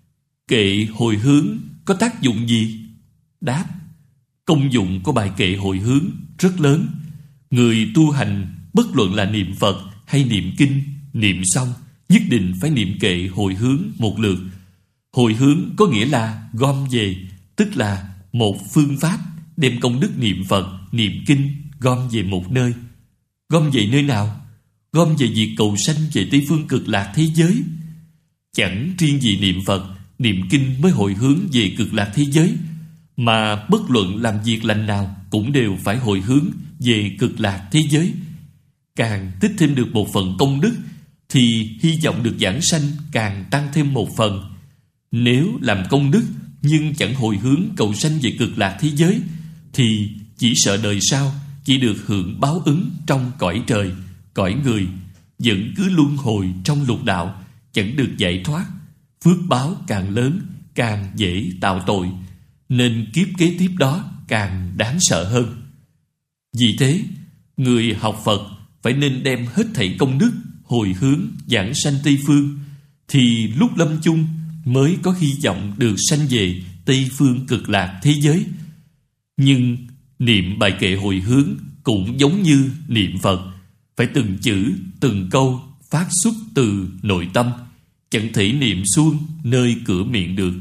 [SPEAKER 1] kệ hồi hướng có tác dụng gì? Đáp: công dụng của bài kệ hồi hướng rất lớn. Người tu hành bất luận là niệm Phật hay niệm kinh, niệm xong nhất định phải niệm kệ hồi hướng một lượt. Hồi hướng có nghĩa là gom về, tức là một phương pháp đem công đức niệm Phật, niệm kinh gom về một nơi. Gom về nơi nào? Gom về việc cầu sanh về Tây Phương cực lạc thế giới. Chẳng riêng gì niệm Phật, niệm kinh mới hồi hướng về cực lạc thế giới, mà bất luận làm việc lành nào cũng đều phải hồi hướng về cực lạc thế giới. Càng tích thêm được một phần công đức thì hy vọng được giảng sanh càng tăng thêm một phần. Nếu làm công đức nhưng chẳng hồi hướng cầu sanh về cực lạc thế giới thì chỉ sợ đời sau chỉ được hưởng báo ứng trong cõi trời, cõi người, vẫn cứ luân hồi trong lục đạo, chẳng được giải thoát. Phước báo càng lớn càng dễ tạo tội, nên kiếp kế tiếp đó càng đáng sợ hơn. Vì thế người học Phật phải nên đem hết thảy công đức hồi hướng giảng sanh Tây Phương, thì lúc lâm chung mới có hy vọng được sanh về Tây Phương cực lạc thế giới. Nhưng niệm bài kệ hồi hướng cũng giống như niệm Phật, phải từng chữ từng câu phát xuất từ nội tâm, chẳng thể niệm suông nơi cửa miệng được.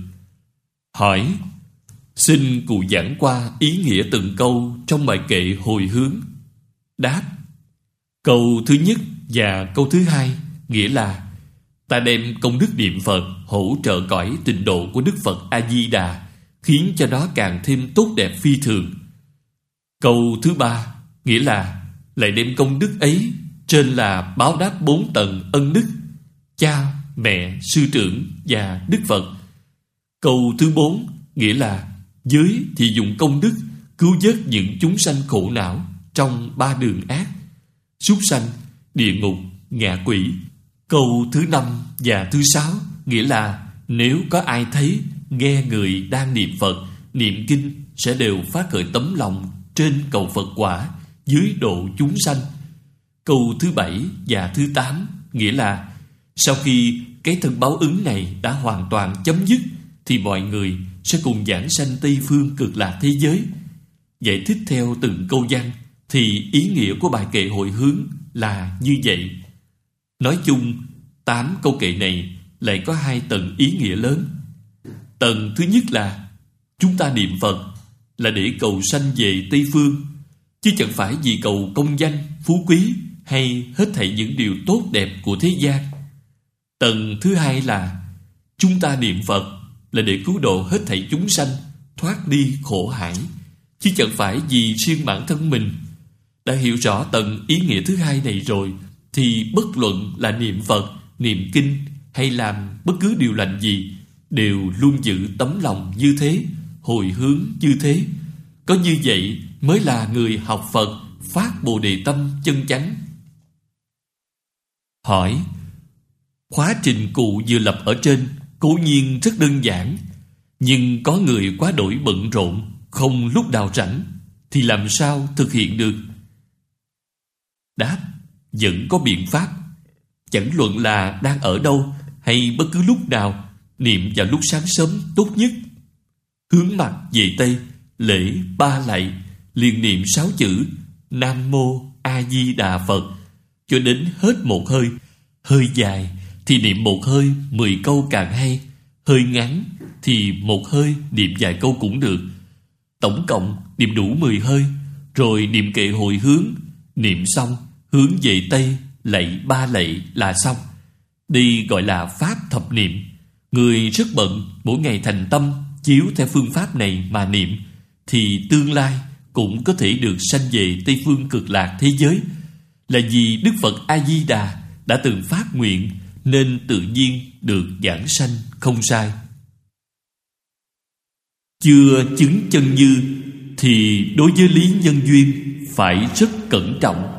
[SPEAKER 1] Hỏi: xin cụ giảng qua ý nghĩa từng câu trong bài kệ hồi hướng. Đáp: câu thứ nhất và câu thứ hai nghĩa là ta đem công đức niệm Phật hỗ trợ cõi tịnh độ của Đức Phật A-di-đà, khiến cho nó càng thêm tốt đẹp phi thường. Câu thứ ba nghĩa là lại đem công đức ấy trên là báo đáp 4 tầng ân đức cha, mẹ, sư trưởng và Đức Phật. Câu thứ 4 nghĩa là dưới thì dùng công đức cứu vớt những chúng sanh khổ não trong 3 đường ác: súc sanh, địa ngục, ngạ quỷ. Câu thứ 5 và thứ 6 nghĩa là nếu có ai thấy, nghe người đang niệm Phật, niệm kinh sẽ đều phát khởi tấm lòng trên cầu Phật quả, dưới độ chúng sanh. Câu thứ 7 và thứ 8 nghĩa là sau khi cái thân báo ứng này đã hoàn toàn chấm dứt thì mọi người sẽ cùng giảng sanh Tây Phương Cực Lạc thế giới. Giải thích theo từng câu văn thì ý nghĩa của bài kệ hồi hướng là như vậy. Nói chung, 8 câu kệ này lại có 2 tầng ý nghĩa lớn. Tầng thứ nhất là chúng ta niệm Phật là để cầu sanh về Tây Phương, chứ chẳng phải vì cầu công danh, phú quý hay hết thảy những điều tốt đẹp của thế gian. Tầng thứ hai là chúng ta niệm Phật là để cứu độ hết thảy chúng sanh thoát đi khổ hải, chứ chẳng phải vì riêng bản thân mình. Đã hiểu rõ tầng ý nghĩa thứ hai này rồi thì bất luận là niệm Phật, niệm kinh hay làm bất cứ điều lành gì đều luôn giữ tấm lòng như thế, hồi hướng như thế. Có như vậy mới là người học Phật phát Bồ Đề tâm chân chánh. Hỏi: khóa trình cụ vừa lập ở trên cố nhiên rất đơn giản, nhưng có người quá đổi bận rộn, không lúc nào rảnh, thì làm sao thực hiện được? Đáp: vẫn có biện pháp. Chẳng luận là đang ở đâu hay bất cứ lúc nào, niệm vào lúc sáng sớm tốt nhất. Hướng mặt về Tây, lễ 3 lạy, liền niệm 6 chữ Nam Mô A Di Đà Phật cho đến hết một hơi. Hơi dài thì niệm một hơi 10 câu càng hay, hơi ngắn thì một hơi niệm vài câu cũng được. Tổng cộng niệm đủ 10 hơi, rồi niệm kệ hồi hướng. Niệm xong hướng về Tây, lạy 3 lạy là xong. Đây gọi là pháp thập niệm. Người rất bận, mỗi ngày thành tâm chiếu theo phương pháp này mà niệm, thì tương lai cũng có thể được sanh về Tây Phương Cực Lạc thế giới. Là vì Đức Phật A-di-đà đã từng phát nguyện, nên tự nhiên được giảng sanh không sai. Chưa chứng chân như thì đối với lý nhân duyên phải rất cẩn trọng.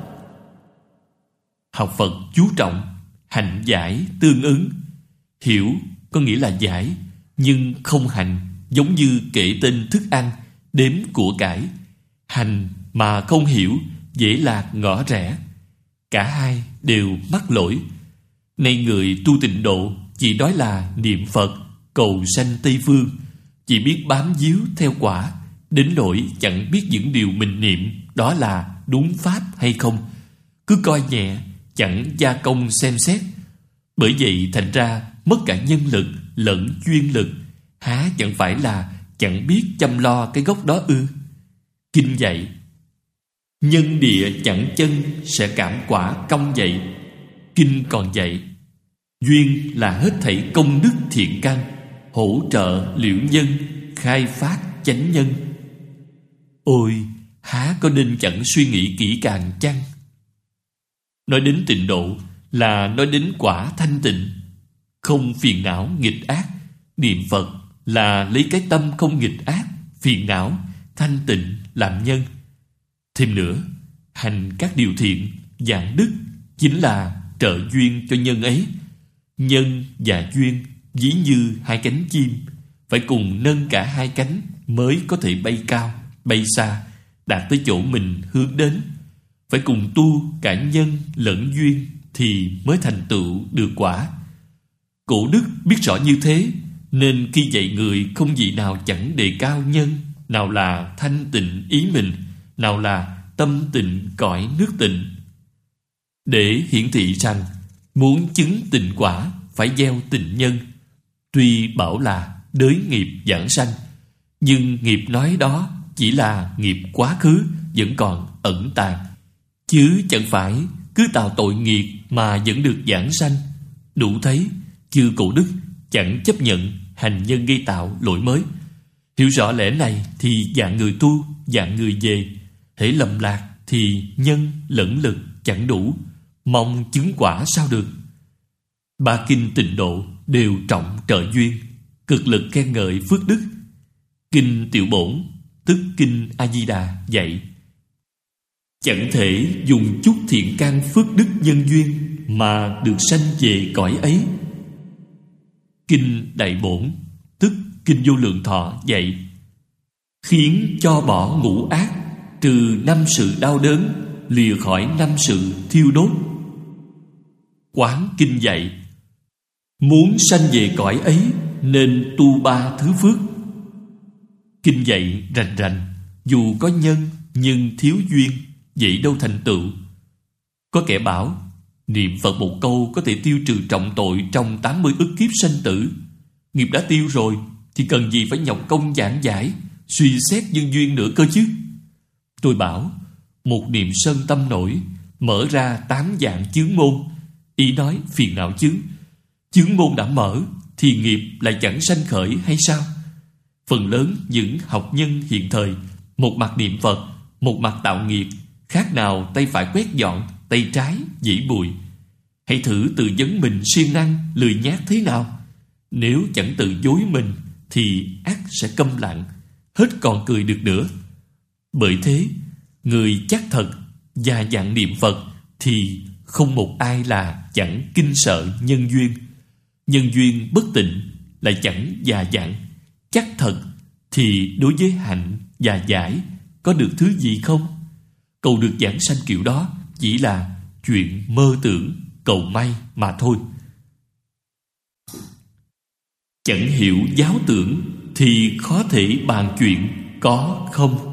[SPEAKER 1] Học Phật chú trọng hành giải tương ứng. Hiểu có nghĩa là giải, nhưng không hành, giống như kể tên thức ăn, đếm của cải. Hành mà không hiểu, dễ lạc ngõ rẽ. Cả hai đều mắc lỗi. Nay người tu tịnh độ chỉ nói là niệm Phật, cầu sanh Tây Phương, chỉ biết bám víu theo quả, đến nỗi chẳng biết những điều mình niệm đó là đúng pháp hay không. Cứ coi nhẹ, chẳng gia công xem xét. Bởi vậy thành ra mất cả nhân lực lẫn duyên lực. Há chẳng phải là chẳng biết chăm lo cái gốc đó ư? Kinh dạy: nhân địa chẳng chân sẽ cảm quả công vậy. Kinh còn dạy: duyên là hết thảy công đức thiện căn, hỗ trợ liễu nhân, khai phát chánh nhân. Ôi, há có nên chẳng suy nghĩ kỹ càng chăng? Nói đến tịnh độ là nói đến quả thanh tịnh, không phiền não nghịch ác. Niệm Phật là lấy cái tâm không nghịch ác, phiền não, thanh tịnh làm nhân. Thêm nữa, hành các điều thiện, dạng đức chính là trợ duyên cho nhân ấy. Nhân và duyên ví như hai cánh chim, phải cùng nâng cả hai cánh mới có thể bay cao, bay xa, đạt tới chỗ mình hướng đến. Phải cùng tu cả nhân lẫn duyên thì mới thành tựu được quả. Cổ đức biết rõ như thế, nên khi dạy người không gì nào chẳng đề cao nhân, nào là thanh tịnh ý mình, nào là tâm tịnh cõi nước tịnh, để hiển thị rằng muốn chứng tịnh quả phải gieo tịnh nhân. Tuy bảo là đới nghiệp giảng sanh, nhưng nghiệp nói đó chỉ là nghiệp quá khứ, vẫn còn ẩn tàng, chứ chẳng phải cứ tạo tội nghiệp mà vẫn được giảng sanh. Đủ thấy chư cổ đức chẳng chấp nhận hành nhân gây tạo lỗi mới. Hiểu rõ lẽ này thì dạng người tu, dạng người về. Hễ lầm lạc thì nhân lẫn lực chẳng đủ, mong chứng quả sao được. Ba kinh tịnh độ đều trọng trợ duyên, cực lực khen ngợi phước đức. Kinh Tiểu Bổn, tức kinh A-di-đà dạy: chẳng thể dùng chút thiện căn phước đức nhân duyên mà được sanh về cõi ấy. Kinh Đại Bổn, tức Kinh Vô Lượng Thọ dạy: khiến cho bỏ ngũ ác, trừ 5 sự đau đớn, lìa khỏi 5 sự thiêu đốt. Quán Kinh dạy: muốn sanh về cõi ấy nên tu 3 thứ phước. Kinh dạy rành rành, dù có nhân nhưng thiếu duyên, vậy đâu thành tựu. Có kẻ bảo niệm Phật một câu có thể tiêu trừ trọng tội trong 80 ức kiếp sanh tử. Nghiệp đã tiêu rồi thì cần gì phải nhọc công giảng giải, suy xét nhân duyên nữa cơ chứ. Tôi bảo một niệm sân tâm nổi, mở ra 8 dạng chướng môn. Ý nói phiền não chướng. Chướng môn đã mở thì nghiệp lại chẳng sanh khởi hay sao? Phần lớn những học nhân hiện thời, một mặt niệm Phật, một mặt tạo nghiệp, khác nào tay phải quét dọn, tay trái dĩ bụi. Hãy thử tự vấn mình siêng năng, lười nhác thế nào. Nếu chẳng tự dối mình thì ắt sẽ câm lặng, hết còn cười được nữa. Bởi thế, người chắc thật và dặn niệm Phật thì không một ai là chẳng kinh sợ nhân duyên. Nhân duyên bất tịnh lại chẳng già dặn. Chắc thật thì đối với hạnh và giải có được thứ gì không? Cầu được giảng sanh kiểu đó chỉ là chuyện mơ tưởng, cầu may mà thôi. Chẳng hiểu giáo tưởng thì khó thể bàn chuyện có không.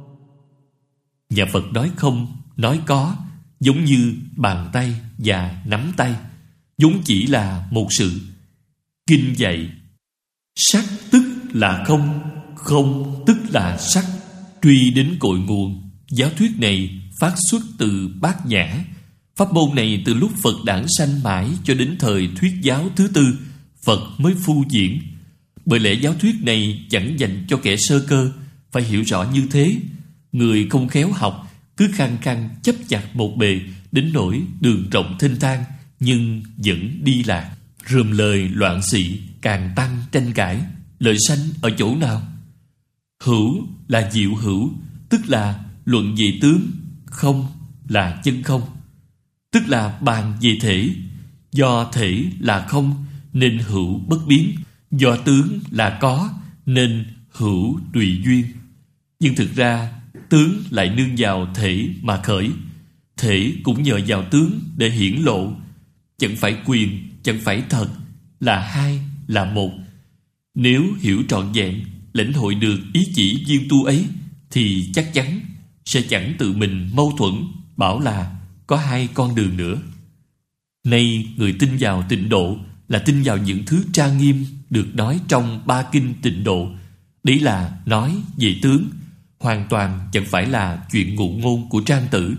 [SPEAKER 1] Nhà Phật nói không, nói có, giống như bàn tay và nắm tay, vốn chỉ là một sự. Kinh dạy: sắc tức là không, không tức là sắc. Truy đến cội nguồn, giáo thuyết này phát xuất từ Bát Nhã. Pháp môn này từ lúc Phật đản sanh mãi cho đến thời thuyết giáo thứ 4, Phật mới phu diễn. Bởi lẽ giáo thuyết này chẳng dành cho kẻ sơ cơ, phải hiểu rõ như thế. Người không khéo học cứ khăng khăng chấp chặt một bề, đến nỗi đường rộng thênh thang nhưng vẫn đi lạc. Rườm lời loạn xị, càng tăng tranh cãi. Lợi sanh ở chỗ nào? Hữu là diệu hữu, tức là luận về tướng. Không là chân không, tức là bàn về thể. Do thể là không nên hữu bất biến, do tướng là có nên hữu tùy duyên. Nhưng thực ra tướng lại nương vào thể mà khởi, thể cũng nhờ vào tướng để hiển lộ. Chẳng phải quyền, chẳng phải thật, là hai, là một. Nếu hiểu trọn vẹn, lĩnh hội được ý chỉ viên tu ấy thì chắc chắn sẽ chẳng tự mình mâu thuẫn, bảo là có hai con đường nữa. Nay người tin vào tịnh độ là tin vào những thứ trang nghiêm được nói trong 3 kinh tịnh độ. Đấy là nói về tướng, hoàn toàn chẳng phải là chuyện ngụ ngôn của trang tử.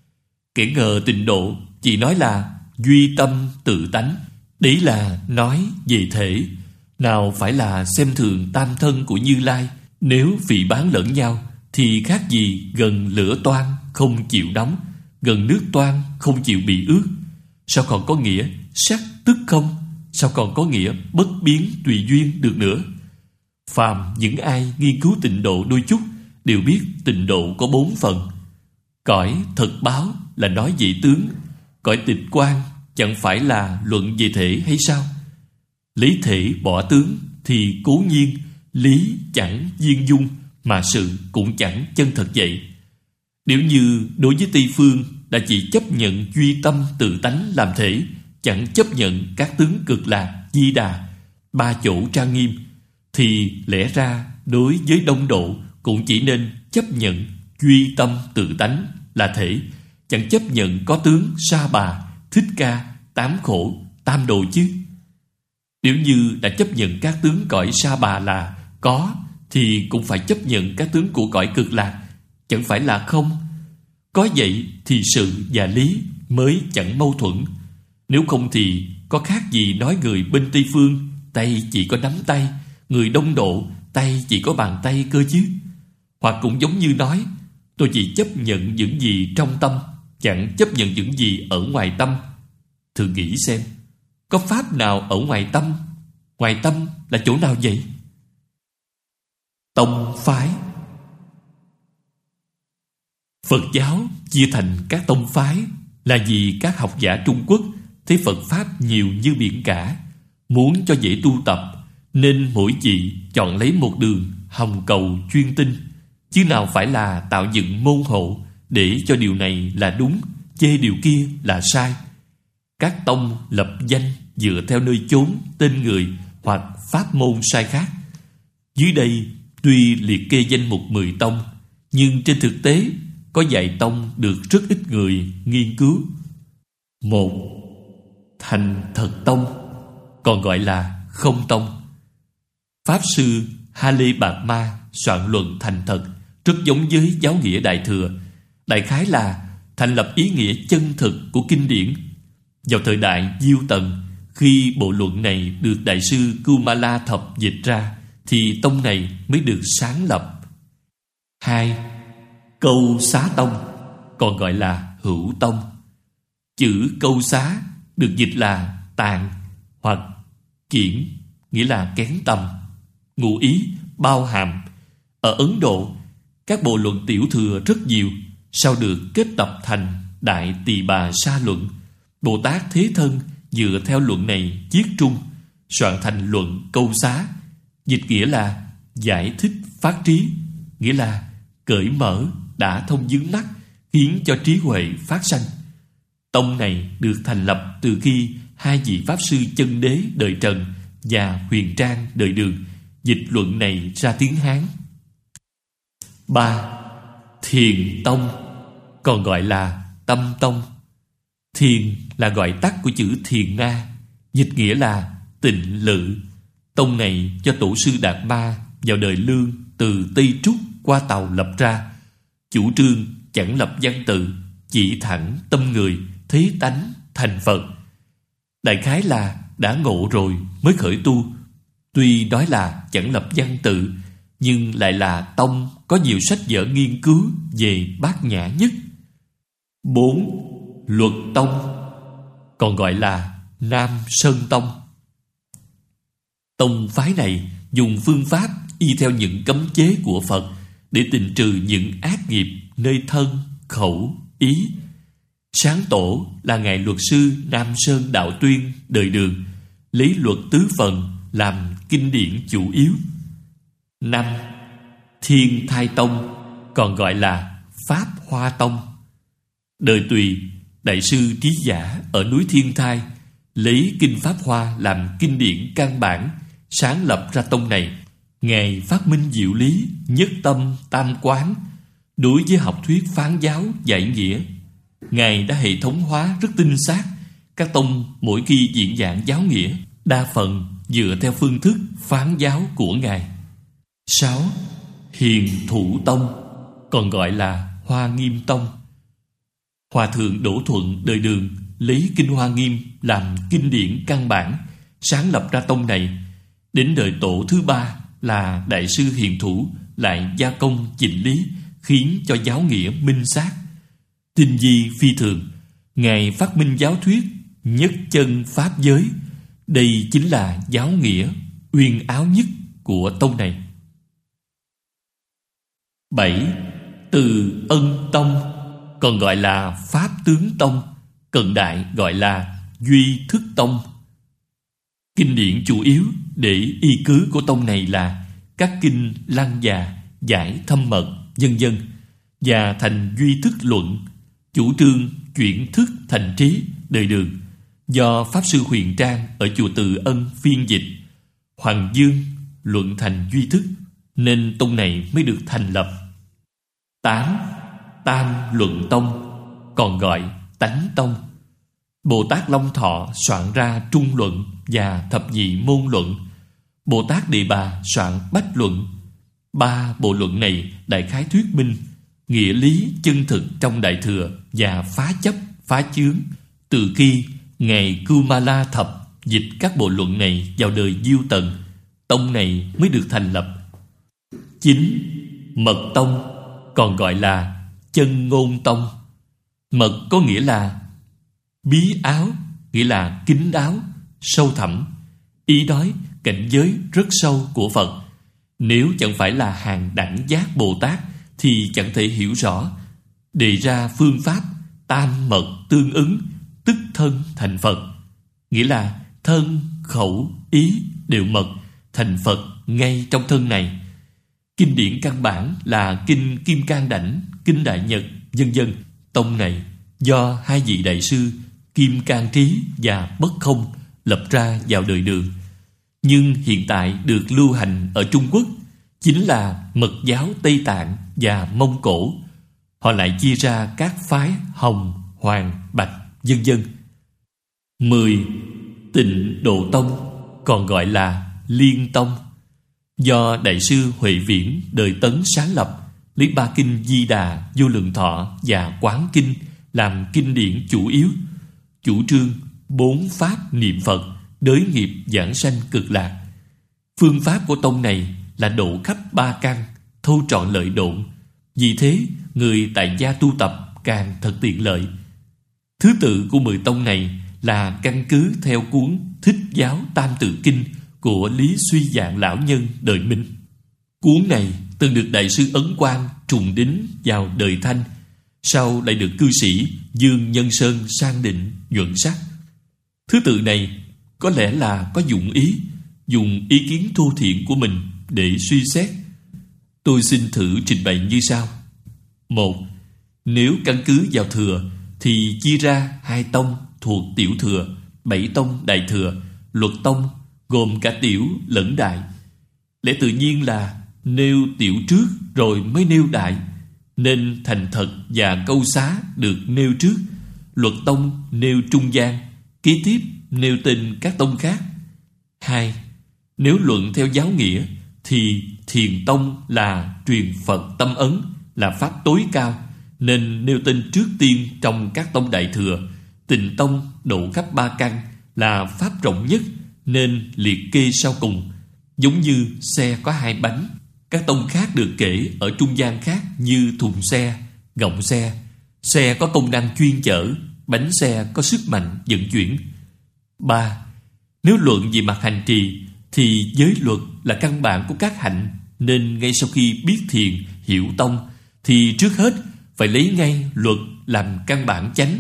[SPEAKER 1] Kẻ ngờ tịnh độ chỉ nói là duy tâm tự tánh, đấy là nói về thể. Nào phải là xem thường tam thân của Như Lai. Nếu phỉ bán lẫn nhau thì khác gì gần lửa toan không chịu nóng, gần nước toan không chịu bị ướt. Sao còn có nghĩa sắc tức không? Sao còn có nghĩa bất biến tùy duyên được nữa? Phàm những ai nghiên cứu tịnh độ đôi chút đều biết tịnh độ có 4 phần. Cõi thật báo là nói về tướng, cõi tịch quan chẳng phải là luận về thể hay sao? Lấy thể bỏ tướng thì cố nhiên lý chẳng viên dung, mà sự cũng chẳng chân thật vậy. Nếu như đối với Tây Phương đã chỉ chấp nhận duy tâm tự tánh làm thể, chẳng chấp nhận các tướng cực lạc, di đà, 3 chỗ trang nghiêm, thì lẽ ra đối với Đông Độ cũng chỉ nên chấp nhận duy tâm tự tánh là thể, chẳng chấp nhận có tướng Sa Bà, Thích Ca, 8 khổ, tam đồ chứ. Nếu như đã chấp nhận các tướng cõi Sa Bà là có, thì cũng phải chấp nhận các tướng của cõi cực lạc, chẳng phải là không. Có vậy thì sự và lý mới chẳng mâu thuẫn. Nếu không thì có khác gì nói người bên Tây Phương tay chỉ có nắm tay, người Đông Độ tay chỉ có bàn tay cơ chứ. Hoặc cũng giống như nói tôi chỉ chấp nhận những gì trong tâm, chẳng chấp nhận những gì ở ngoài tâm. Thử nghĩ xem, có pháp nào ở ngoài tâm? Ngoài tâm là chỗ nào vậy? Tông phái. Phật giáo chia thành các tông phái là vì các học giả Trung Quốc thấy Phật Pháp nhiều như biển cả. Muốn cho dễ tu tập, nên mỗi vị chọn lấy một đường hồng cầu chuyên tinh, chứ nào phải là tạo dựng môn hộ để cho điều này là đúng, chê điều kia là sai. Các tông lập danh dựa theo nơi chốn, tên người hoặc pháp môn sai khác. Dưới đây tuy liệt kê danh mục 10 tông, nhưng trên thực tế có vài tông được rất ít người nghiên cứu. 1. Thành Thật Tông, còn gọi là Không Tông. Pháp sư Ha Lê Bạt Ma soạn luận Thành Thật, rất giống với giáo nghĩa Đại Thừa. Đại khái là thành lập ý nghĩa chân thực của kinh điển. Vào thời đại Diêu Tần, khi bộ luận này được Đại sư Kumala Thập dịch ra, thì tông này mới được sáng lập. 2. Câu Xá Tông, còn gọi là Hữu Tông. Chữ Câu Xá được dịch là tàn hoặc kiển, nghĩa là kén tầm, ngụ ý bao hàm. Ở Ấn Độ, các bộ luận tiểu thừa rất nhiều, sau được kết tập thành Đại Tỳ Bà Sa Luận. Bồ Tát Thế Thân dựa theo luận này viết trung, soạn thành luận Câu Xá, dịch nghĩa là giải thích phát trí, nghĩa là cởi mở, đã thông vướng mắc, khiến cho trí huệ phát sanh. Tông này được thành lập từ khi hai vị Pháp sư Chân Đế đời Trần và Huyền Trang đời Đường dịch luận này ra tiếng Hán. 3. Thiền Tông, còn gọi là Tâm Tông. Thiền là gọi tắt của chữ Thiền Na, dịch nghĩa là tịnh lự. Tông này do tổ sư Đạt Ma vào đời Lương từ Tây Trúc qua Tàu lập ra. Chủ trương chẳng lập văn tự, chỉ thẳng tâm người, thế tánh thành Phật. Đại khái là đã ngộ rồi mới khởi tu. Tuy nói là chẳng lập văn tự, nhưng lại là tông có nhiều sách vở nghiên cứu về bát nhã nhất. 4. Luật Tông, còn gọi là Nam Sơn Tông. Tông phái này dùng phương pháp y theo những cấm chế của Phật để tình trừ những ác nghiệp nơi thân, khẩu, ý. Sáng tổ là Ngài Luật sư Nam Sơn Đạo Tuyên đời Đường, lấy luật tứ phần làm kinh điển chủ yếu. 5. Thiên Thai Tông, còn gọi là Pháp Hoa Tông. Đời Tùy, Đại sư Trí Giả ở núi Thiên Thai lấy kinh Pháp Hoa làm kinh điển căn bản, sáng lập ra tông này. Ngài phát minh diệu lý nhất tâm tam quán. Đối với học thuyết phán giáo giải nghĩa, Ngài đã hệ thống hóa rất tinh xác. Các tông mỗi khi diễn giảng giáo nghĩa, đa phần dựa theo phương thức phán giáo của Ngài. 6. Hiền Thụ Tông, còn gọi là Hoa Nghiêm Tông. Hòa thượng Đỗ Thuận đời Đường lấy kinh Hoa Nghiêm làm kinh điển căn bản, sáng lập ra tông này. Đến đời tổ thứ 3 là Đại sư Hiền Thủ lại gia công chỉnh lý, khiến cho giáo nghĩa minh xác. Tinh vi phi thường, Ngài phát minh giáo thuyết nhất chân pháp giới. Đây chính là giáo nghĩa uyên áo nhất của tông này. 7. Từ Ân Tông, còn gọi là Pháp Tướng Tông, cận đại gọi là Duy Thức Tông. Kinh điển chủ yếu để y cứ của tông này là các kinh Lăng Già, Giải Thâm Mật, vân vân, và thành Duy Thức Luận, chủ trương chuyển thức thành trí đời Đường, do Pháp sư Huyền Trang ở chùa Từ Ân phiên dịch. Hoàng Dương luận thành Duy Thức, nên tông này mới được thành lập. 8. Tam Luận Tông, còn gọi Tánh Tông. Bồ Tát Long Thọ soạn ra Trung Luận và Thập Nhị Môn Luận. Bồ Tát Đề Bà soạn Bách Luận. 3 bộ luận này đại khái thuyết minh nghĩa lý chân thực trong Đại Thừa và phá chấp, phá chướng. Từ khi Ngài Kumala Thập dịch các bộ luận này vào đời Diêu Tần, tông này mới được thành lập. 9. Mật Tông, còn gọi là Chân Ngôn Tông. Mật có nghĩa là bí áo, nghĩa là kín đáo, sâu thẳm. Ý nói cảnh giới rất sâu của Phật. Nếu chẳng phải là hàng đẳng giác Bồ Tát thì chẳng thể hiểu rõ. Đề ra phương pháp tam mật tương ứng, tức thân thành Phật, nghĩa là thân, khẩu, ý đều mật thành Phật ngay trong thân này. Kinh điển căn bản là Kinh Kim Cang Đảnh, Kinh Đại Nhật, vân vân. Tông này do hai vị đại sư Kim Cang Trí và Bất Không lập ra vào đời Đường, nhưng hiện tại được lưu hành ở Trung Quốc chính là Mật giáo Tây Tạng và Mông Cổ. Họ lại chia ra các phái Hồng, Hoàng, Bạch, vân vân. 10. Tịnh Độ Tông, còn gọi là Liên Tông, do Đại sư Huệ Viễn đời Tấn sáng lập, lấy ba kinh Di Đà, Vô Lượng Thọ và Quán Kinh làm kinh điển chủ yếu, chủ trương 4 pháp niệm Phật, đới nghiệp giảng sanh cực lạc. Phương pháp của tông này là độ khắp 3 căn, thâu trọn lợi độn. Vì thế, người tại gia tu tập càng thật tiện lợi. Thứ tự của 10 tông này là căn cứ theo cuốn Thích Giáo Tam Tự Kinh của Lý Suy Dạng Lão Nhân đời Minh. Cuốn này từng được Đại sư Ấn Quang trùng đính vào đời Thanh, sau lại được cư sĩ Dương Nhân Sơn sang định nhuận sắc. Thứ tự này có lẽ là có dùng ý kiến thô thiển của mình để suy xét. Tôi xin thử trình bày như sau. 1. Nếu căn cứ vào thừa thì chia ra 2 tông thuộc tiểu thừa, 7 tông đại thừa, luật tông gồm cả tiểu lẫn đại. Lẽ tự nhiên là nêu tiểu trước rồi mới nêu đại, nên thành thật và câu xá được nêu trước, luật tông nêu trung gian, kế tiếp nêu tên các tông khác. 2. Nếu luận theo giáo nghĩa thì Thiền Tông là truyền Phật tâm ấn, là pháp tối cao, nên nêu tên trước tiên trong các tông đại thừa. Tịnh Tông độ khắp 3 căn, là pháp rộng nhất, nên liệt kê sau cùng. Giống như xe có 2 bánh, các tông khác được kể ở trung gian khác như thùng xe, gọng xe. Xe có công năng chuyên chở, bánh xe có sức mạnh vận chuyển. 3. Nếu luận về mặt hành trì thì giới luật là căn bản của các hạnh, nên ngay sau khi biết thiền, hiểu tông thì trước hết phải lấy ngay luật làm căn bản chánh.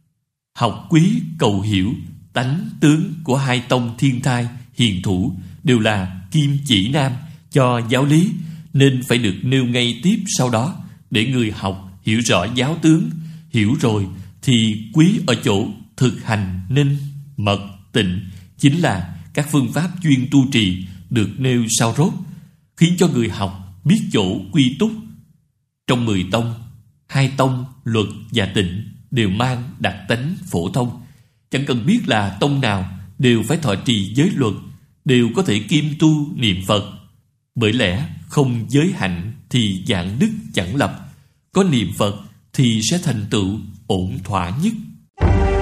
[SPEAKER 1] Học quý cầu hiểu tánh tướng của 2 tông thiên thai, hiền thủ đều là kim chỉ nam cho giáo lý, nên phải được nêu ngay tiếp sau đó, để người học hiểu rõ giáo tướng. Hiểu rồi thì quý ở chỗ thực hành ninh, mật, tịnh, chính là các phương pháp chuyên tu trì được nêu sau rốt, khiến cho người học biết chỗ quy túc. Trong 10 tông, 2 tông luật và tịnh đều mang đặc tánh phổ thông, chẳng cần biết là tông nào đều phải thọ trì giới luật, đều có thể kiêm tu niệm Phật. Bởi lẽ không giới hạnh thì dạng đức chẳng lập, có niệm Phật thì sẽ thành tựu ổn thỏa nhất.